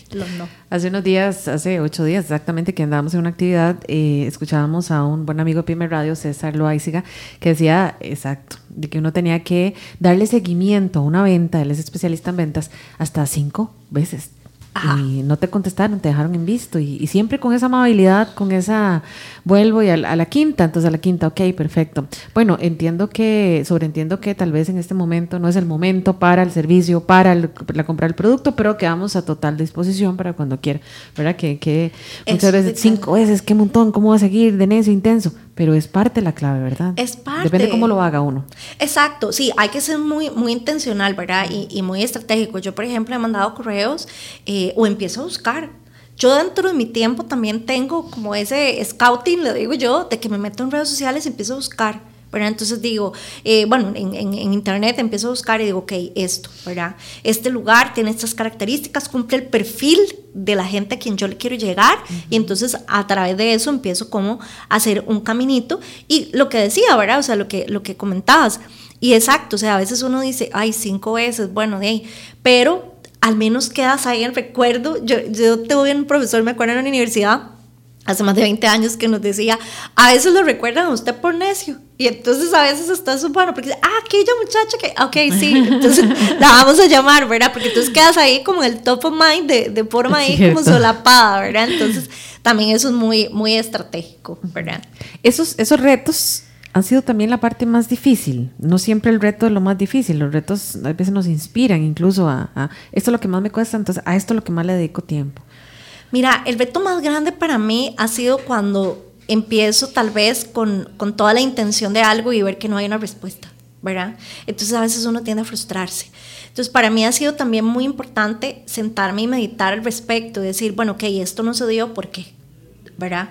Hace 8 días exactamente, que andábamos en una actividad, escuchábamos a un buen amigo de Pyme Radio, César Loaiziga, que decía, exacto, de que uno tenía que darle seguimiento a una venta, él es especialista en ventas, hasta 5 veces. Ajá. Y no te contestaron, te dejaron en visto, y siempre con esa amabilidad, con esa vuelvo, y a la quinta, entonces a la quinta, ok, perfecto. Bueno, entiendo que tal vez en este momento no es el momento para el servicio, para la compra del producto, pero quedamos a total disposición para cuando quiera, ¿verdad? Que muchas veces 5 veces, qué montón, ¿cómo va a seguir de necio, intenso? Pero es parte de la clave, ¿verdad? Es parte. Depende de cómo lo haga uno. Exacto, sí, hay que ser muy, muy intencional, ¿verdad? Y muy estratégico. Yo, por ejemplo, he mandado correos o empiezo a buscar. Yo dentro de mi tiempo también tengo como ese scouting, le digo yo, de que me meto en redes sociales y empiezo a buscar, ¿verdad? Entonces digo, en internet empiezo a buscar y digo, ok, esto, ¿verdad? Este lugar tiene estas características, cumple el perfil de la gente a quien yo le quiero llegar, y entonces a través de eso empiezo como a hacer un caminito, y lo que decía, ¿verdad? O sea, lo que comentabas, y exacto, o sea, a veces uno dice, 5 veces, bueno, de ahí, pero al menos quedas ahí en recuerdo. Yo tuve un profesor, me acuerdo, en la universidad, hace más de 20 años, que nos decía, a veces lo recuerdan a usted por necio, y entonces a veces está su bueno, porque dice, aquella muchacha que, ok, sí, entonces la vamos a llamar, ¿verdad? Porque entonces quedas ahí como en el top of mind, de forma ahí como solapada, ¿verdad? Entonces también eso es muy, muy estratégico, ¿verdad? Esos retos han sido también la parte más difícil. No siempre el reto es lo más difícil. Los retos a veces nos inspiran incluso a esto es lo que más me cuesta, entonces a esto es lo que más le dedico tiempo. Mira, el reto más grande para mí ha sido cuando empiezo tal vez con toda la intención de algo y ver que no hay una respuesta, ¿verdad? Entonces a veces uno tiende a frustrarse. Entonces para mí ha sido también muy importante sentarme y meditar al respecto, decir, bueno, ok, esto no se dio, ¿por qué? ¿Verdad?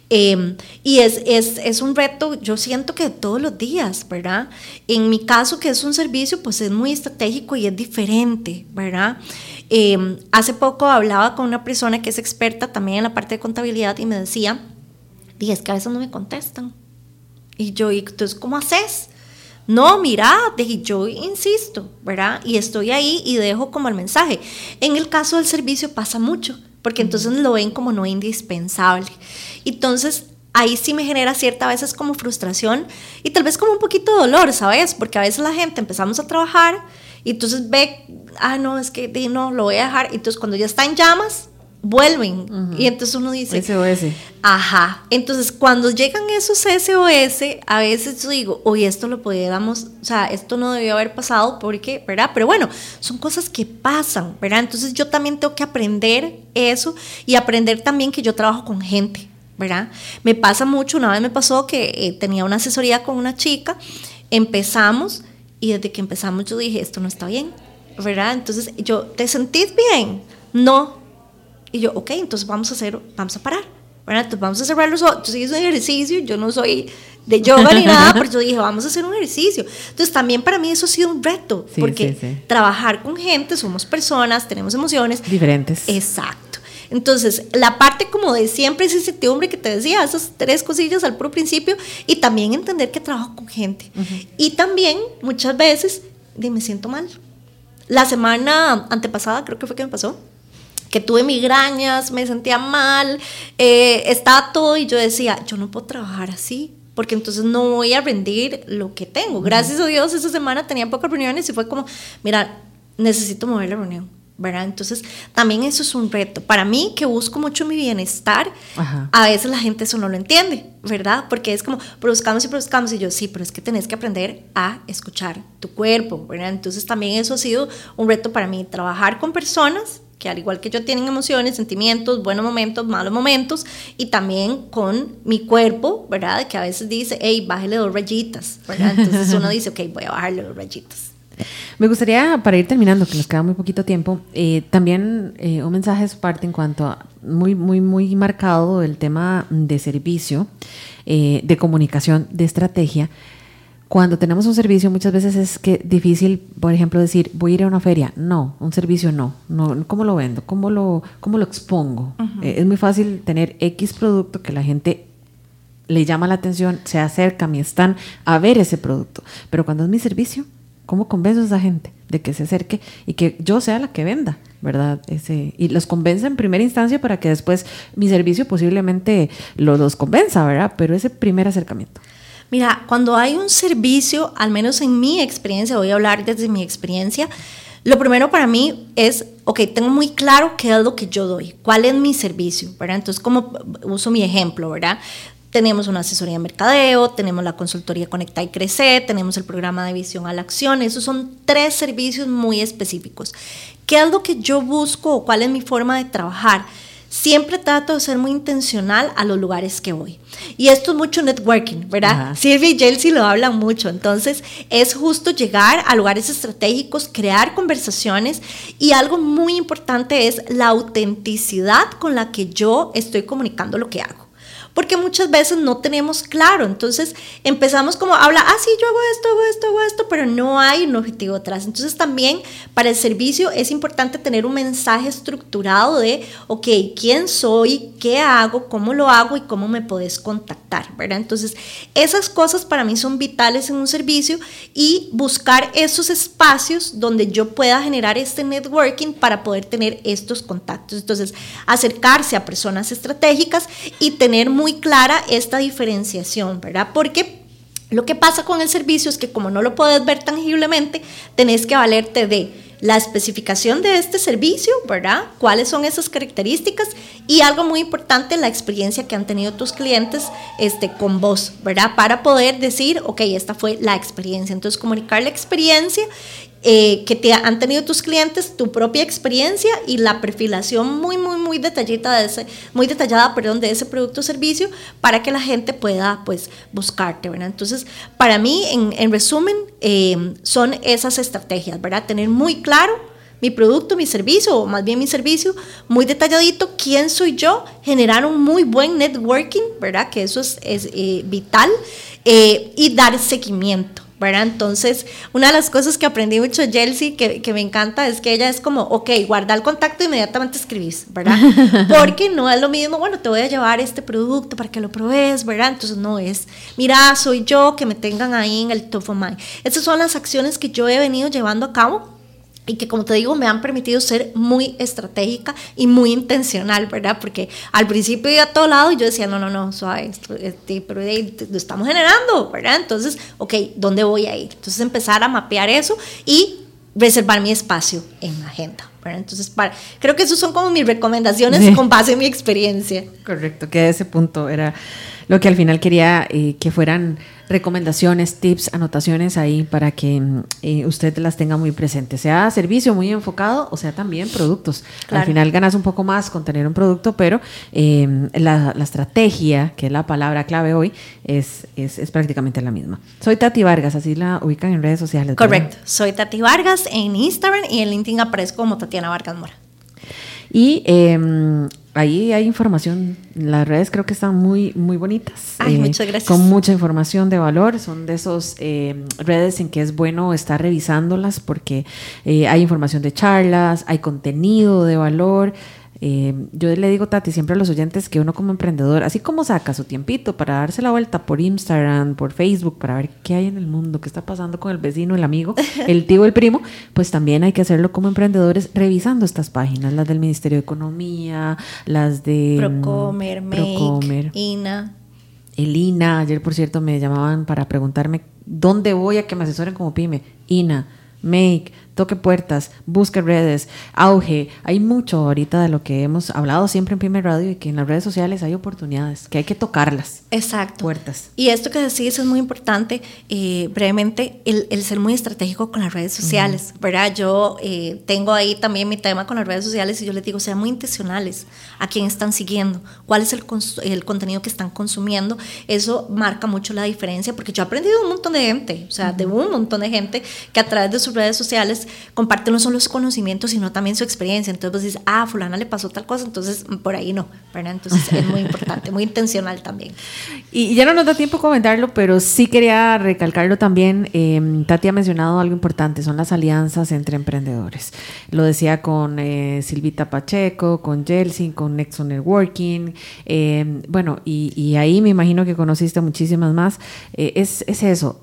Y es un reto, yo siento que todos los días, ¿verdad? En mi caso, que es un servicio, pues es muy estratégico y es diferente, ¿verdad? Hace poco hablaba con una persona que es experta también en la parte de contabilidad y me decía, es que a veces no me contestan. Y yo, ¿y entonces cómo haces? No, mira, yo insisto, ¿verdad? Y estoy ahí y dejo como el mensaje. En el caso del servicio pasa mucho, porque entonces lo ven como no indispensable. Entonces, ahí sí me genera cierta a veces como frustración y tal vez como un poquito de dolor, ¿sabes? Porque a veces la gente empezamos a trabajar y entonces ve, no, es que no, lo voy a dejar. Y entonces cuando ya está en llamas, vuelven. Y entonces uno dice... SOS. Ajá. Entonces cuando llegan esos SOS, a veces yo digo, oye, esto lo podíamos, o sea, esto no debió haber pasado porque, ¿verdad? Pero bueno, son cosas que pasan, ¿verdad? Entonces yo también tengo que aprender eso y aprender también que yo trabajo con gente, ¿verdad? Me pasa mucho, una vez me pasó que tenía una asesoría con una chica, empezamos y desde que empezamos yo dije, esto no está bien, ¿verdad? Entonces yo, ¿te sentís bien? No. Y yo, ok, entonces vamos a parar, ¿verdad? Entonces vamos a cerrar los ojos. Yo hice un ejercicio, yo no soy de yoga ni nada, pero yo dije, vamos a hacer un ejercicio. Entonces también para mí eso ha sido un reto, porque trabajar con gente, somos personas, tenemos emociones diferentes. Exacto. Entonces, la parte como de siempre esa incertidumbre que te decía, esas 3 cosillas al puro principio, y también entender que trabajo con gente. Y también, muchas veces, me siento mal. La semana antepasada, creo que fue que me pasó, que tuve migrañas, me sentía mal, estaba todo y yo decía, yo no puedo trabajar así, porque entonces no voy a rendir lo que tengo. Gracias a Dios, esa semana tenía pocas reuniones y fue como, mira, necesito mover la reunión, ¿verdad? Entonces, también eso es un reto. Para mí, que busco mucho mi bienestar, a veces la gente eso no lo entiende, ¿verdad? Porque es como, produzcamos, y yo, sí, pero es que tenés que aprender a escuchar tu cuerpo, ¿verdad? Entonces, también eso ha sido un reto para mí, trabajar con personas que al igual que yo tienen emociones, sentimientos, buenos momentos, malos momentos, y también con mi cuerpo, ¿verdad? Que a veces dice, hey, bájale 2 rayitas, ¿verdad? Entonces uno dice, ok, voy a bajarle 2 rayitas. Me gustaría, para ir terminando, que nos queda muy poquito tiempo, también un mensaje de su parte en cuanto a muy marcado el tema de servicio, de comunicación, de estrategia. Cuando tenemos un servicio muchas veces es que difícil, por ejemplo, decir voy a ir a una feria. No, un servicio no. ¿Cómo lo vendo? ¿Cómo lo expongo? Es muy fácil tener X producto que la gente le llama la atención, se acerca a mi stand a ver ese producto. Pero cuando es mi servicio, ¿cómo convenzo a esa gente de que se acerque y que yo sea la que venda, ¿verdad? Y los convenza en primera instancia para que después mi servicio posiblemente los convenza, ¿verdad? Pero ese primer acercamiento. Mira, cuando hay un servicio, al menos en mi experiencia, voy a hablar desde mi experiencia, lo primero para mí es, ok, tengo muy claro qué es lo que yo doy, cuál es mi servicio, ¿verdad? Entonces, como uso mi ejemplo, ¿verdad? Tenemos una asesoría de mercadeo, tenemos la consultoría Conecta y Crece, tenemos el programa de visión a la acción, esos son 3 servicios muy específicos. ¿Qué es lo que yo busco o cuál es mi forma de trabajar? Siempre trato de ser muy intencional a los lugares que voy. Y esto es mucho networking, ¿verdad? Silvia y Jelsi lo hablan mucho. Entonces, es justo llegar a lugares estratégicos, crear conversaciones. Y algo muy importante es la autenticidad con la que yo estoy comunicando lo que hago. Porque muchas veces no tenemos claro, entonces empezamos como a hablar, sí, yo hago esto, pero no hay un objetivo atrás. Entonces también para el servicio es importante tener un mensaje estructurado de, ok, ¿quién soy? ¿Qué hago? ¿Cómo lo hago? Y cómo me podés contactar, ¿verdad? Entonces esas cosas para mí son vitales en un servicio y buscar esos espacios donde yo pueda generar este networking para poder tener estos contactos. Entonces acercarse a personas estratégicas y tener muy clara esta diferenciación, ¿verdad? Porque lo que pasa con el servicio es que como no lo puedes ver tangiblemente, tenés que valerte de la especificación de este servicio, ¿verdad? ¿Cuáles son esas características? Y algo muy importante, la experiencia que han tenido tus clientes con vos, ¿verdad? Para poder decir, ok, esta fue la experiencia. Entonces, comunicar la experiencia que te han tenido tus clientes, tu propia experiencia y la perfilación muy detallada de ese producto o servicio para que la gente pueda pues buscarte, ¿verdad? Entonces, para mí, en resumen, son esas estrategias, ¿verdad? Tener muy claro mi producto, mi servicio, o más bien mi servicio, muy detalladito, quién soy yo, generar un muy buen networking, ¿verdad? Que eso es vital, y dar seguimiento, ¿verdad? Entonces, una de las cosas que aprendí mucho de Yeltsin, que me encanta, es que ella es como, ok, guarda el contacto e inmediatamente escribís, ¿verdad? Porque no es lo mismo, bueno, te voy a llevar este producto para que lo pruebes, ¿verdad? Entonces no es, mira, soy yo, que me tengan ahí en el top of mind. Esas son las acciones que yo he venido llevando a cabo y que, como te digo, me han permitido ser muy estratégica y muy intencional, ¿verdad? Porque al principio iba a todo lado y yo decía, no, suave, pero lo estamos generando, ¿verdad? Entonces, ok, ¿dónde voy a ir? Entonces empezar a mapear eso y reservar mi espacio en la agenda, ¿verdad? Entonces, creo que esas son como mis recomendaciones con base en mi experiencia. Correcto, que ese punto era lo que al final quería que fueran recomendaciones, tips, anotaciones ahí para que usted las tenga muy presentes, sea servicio muy enfocado o sea también productos. Claro. Al final ganas un poco más con tener un producto, pero la estrategia, que es la palabra clave hoy, es prácticamente la misma. Soy Tati Vargas, así la ubican en redes sociales. Correcto, ¿verdad? Soy Tati Vargas en Instagram y en LinkedIn aparezco como Tatiana Vargas Mora. Y ahí hay información, las redes creo que están muy, muy bonitas. Ay, muchas gracias. Con mucha información de valor, son de esos redes en que es bueno estar revisándolas porque hay información de charlas, hay contenido de valor. Yo le digo, Tati, siempre a los oyentes que uno como emprendedor, así como saca su tiempito para darse la vuelta por Instagram, por Facebook, para ver qué hay en el mundo, qué está pasando con el vecino, el amigo, el tío, el primo, pues también hay que hacerlo como emprendedores revisando estas páginas, las del Ministerio de Economía, las de Procomer, Make, INA. El INA, ayer por cierto me llamaban para preguntarme dónde voy a que me asesoren como pyme. INA, Make, Toque Puertas, Busque Redes, Auge. Hay mucho ahorita de lo que hemos hablado siempre en Pyme Radio y que en las redes sociales hay oportunidades, que hay que tocarlas. Exacto. Puertas. Y esto que decís es muy importante, brevemente, el ser muy estratégico con las redes sociales, ¿verdad? Yo tengo ahí también mi tema con las redes sociales y yo les digo, sean muy intencionales a quién están siguiendo, cuál es el contenido que están consumiendo. Eso marca mucho la diferencia porque yo he aprendido de un montón de gente, o sea, de un montón de gente que a través de sus redes sociales comparte no solo los conocimientos, sino también su experiencia. Entonces vos dices, fulana le pasó tal cosa, entonces por ahí no, ¿verdad? Entonces es muy importante, muy intencional también. Y ya no nos da tiempo comentarlo, pero sí quería recalcarlo también. Tati ha mencionado algo importante, son las alianzas entre emprendedores. Lo decía con Silvita Pacheco, con Yeltsin, con Nexo Networking, bueno, y ahí me imagino que conociste muchísimas más. Es eso,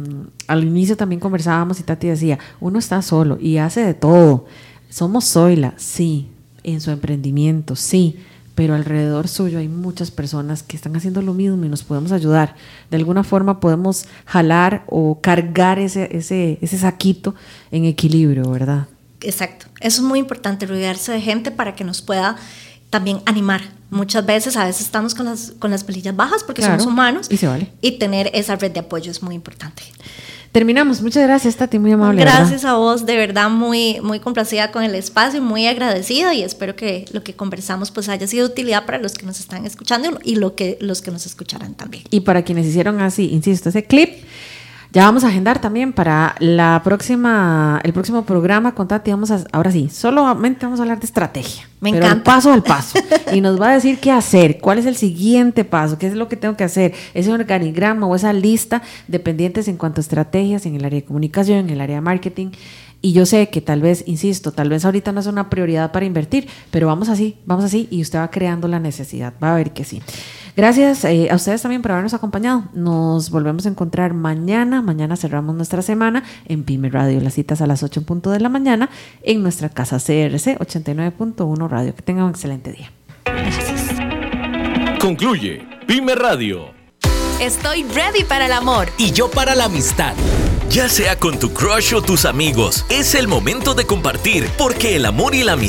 al inicio también conversábamos y Tati decía, uno está solo y hace de todo. Somos Zoila, sí, en su emprendimiento, sí, pero alrededor suyo hay muchas personas que están haciendo lo mismo y nos podemos ayudar. De alguna forma podemos jalar o cargar ese saquito en equilibrio, ¿verdad? Exacto. Eso es muy importante, rodearse de gente para que nos pueda también animar. Muchas veces, a veces estamos con las pelillas bajas porque somos humanos y se vale. Y tener esa red de apoyo es muy importante. Terminamos. Muchas gracias, Tati, muy amable. Gracias, ¿verdad? A vos, de verdad, muy, muy complacida con el espacio, muy agradecida y espero que lo que conversamos pues haya sido de utilidad para los que nos están escuchando y los que nos escucharán también. Y para quienes hicieron así, insisto, ese clip, ya vamos a agendar también para el próximo programa con Tati. Ahora sí, solamente vamos a hablar de estrategia. Me pero encanta. Paso al paso. Y nos va a decir qué hacer, cuál es el siguiente paso, qué es lo que tengo que hacer, ese organigrama o esa lista de pendientes en cuanto a estrategias en el área de comunicación, en el área de marketing. Y yo sé que tal vez, insisto, tal vez ahorita no es una prioridad para invertir, pero vamos así y usted va creando la necesidad, va a ver que sí. Gracias a ustedes también por habernos acompañado. Nos volvemos a encontrar mañana. Mañana cerramos nuestra semana en Pyme Radio. Las citas a las 8 en punto de la mañana en nuestra casa CRC 89.1 Radio. Que tengan un excelente día. Gracias. Concluye Pyme Radio. Estoy ready para el amor. Y yo para la amistad. Ya sea con tu crush o tus amigos, es el momento de compartir, porque el amor y la amistad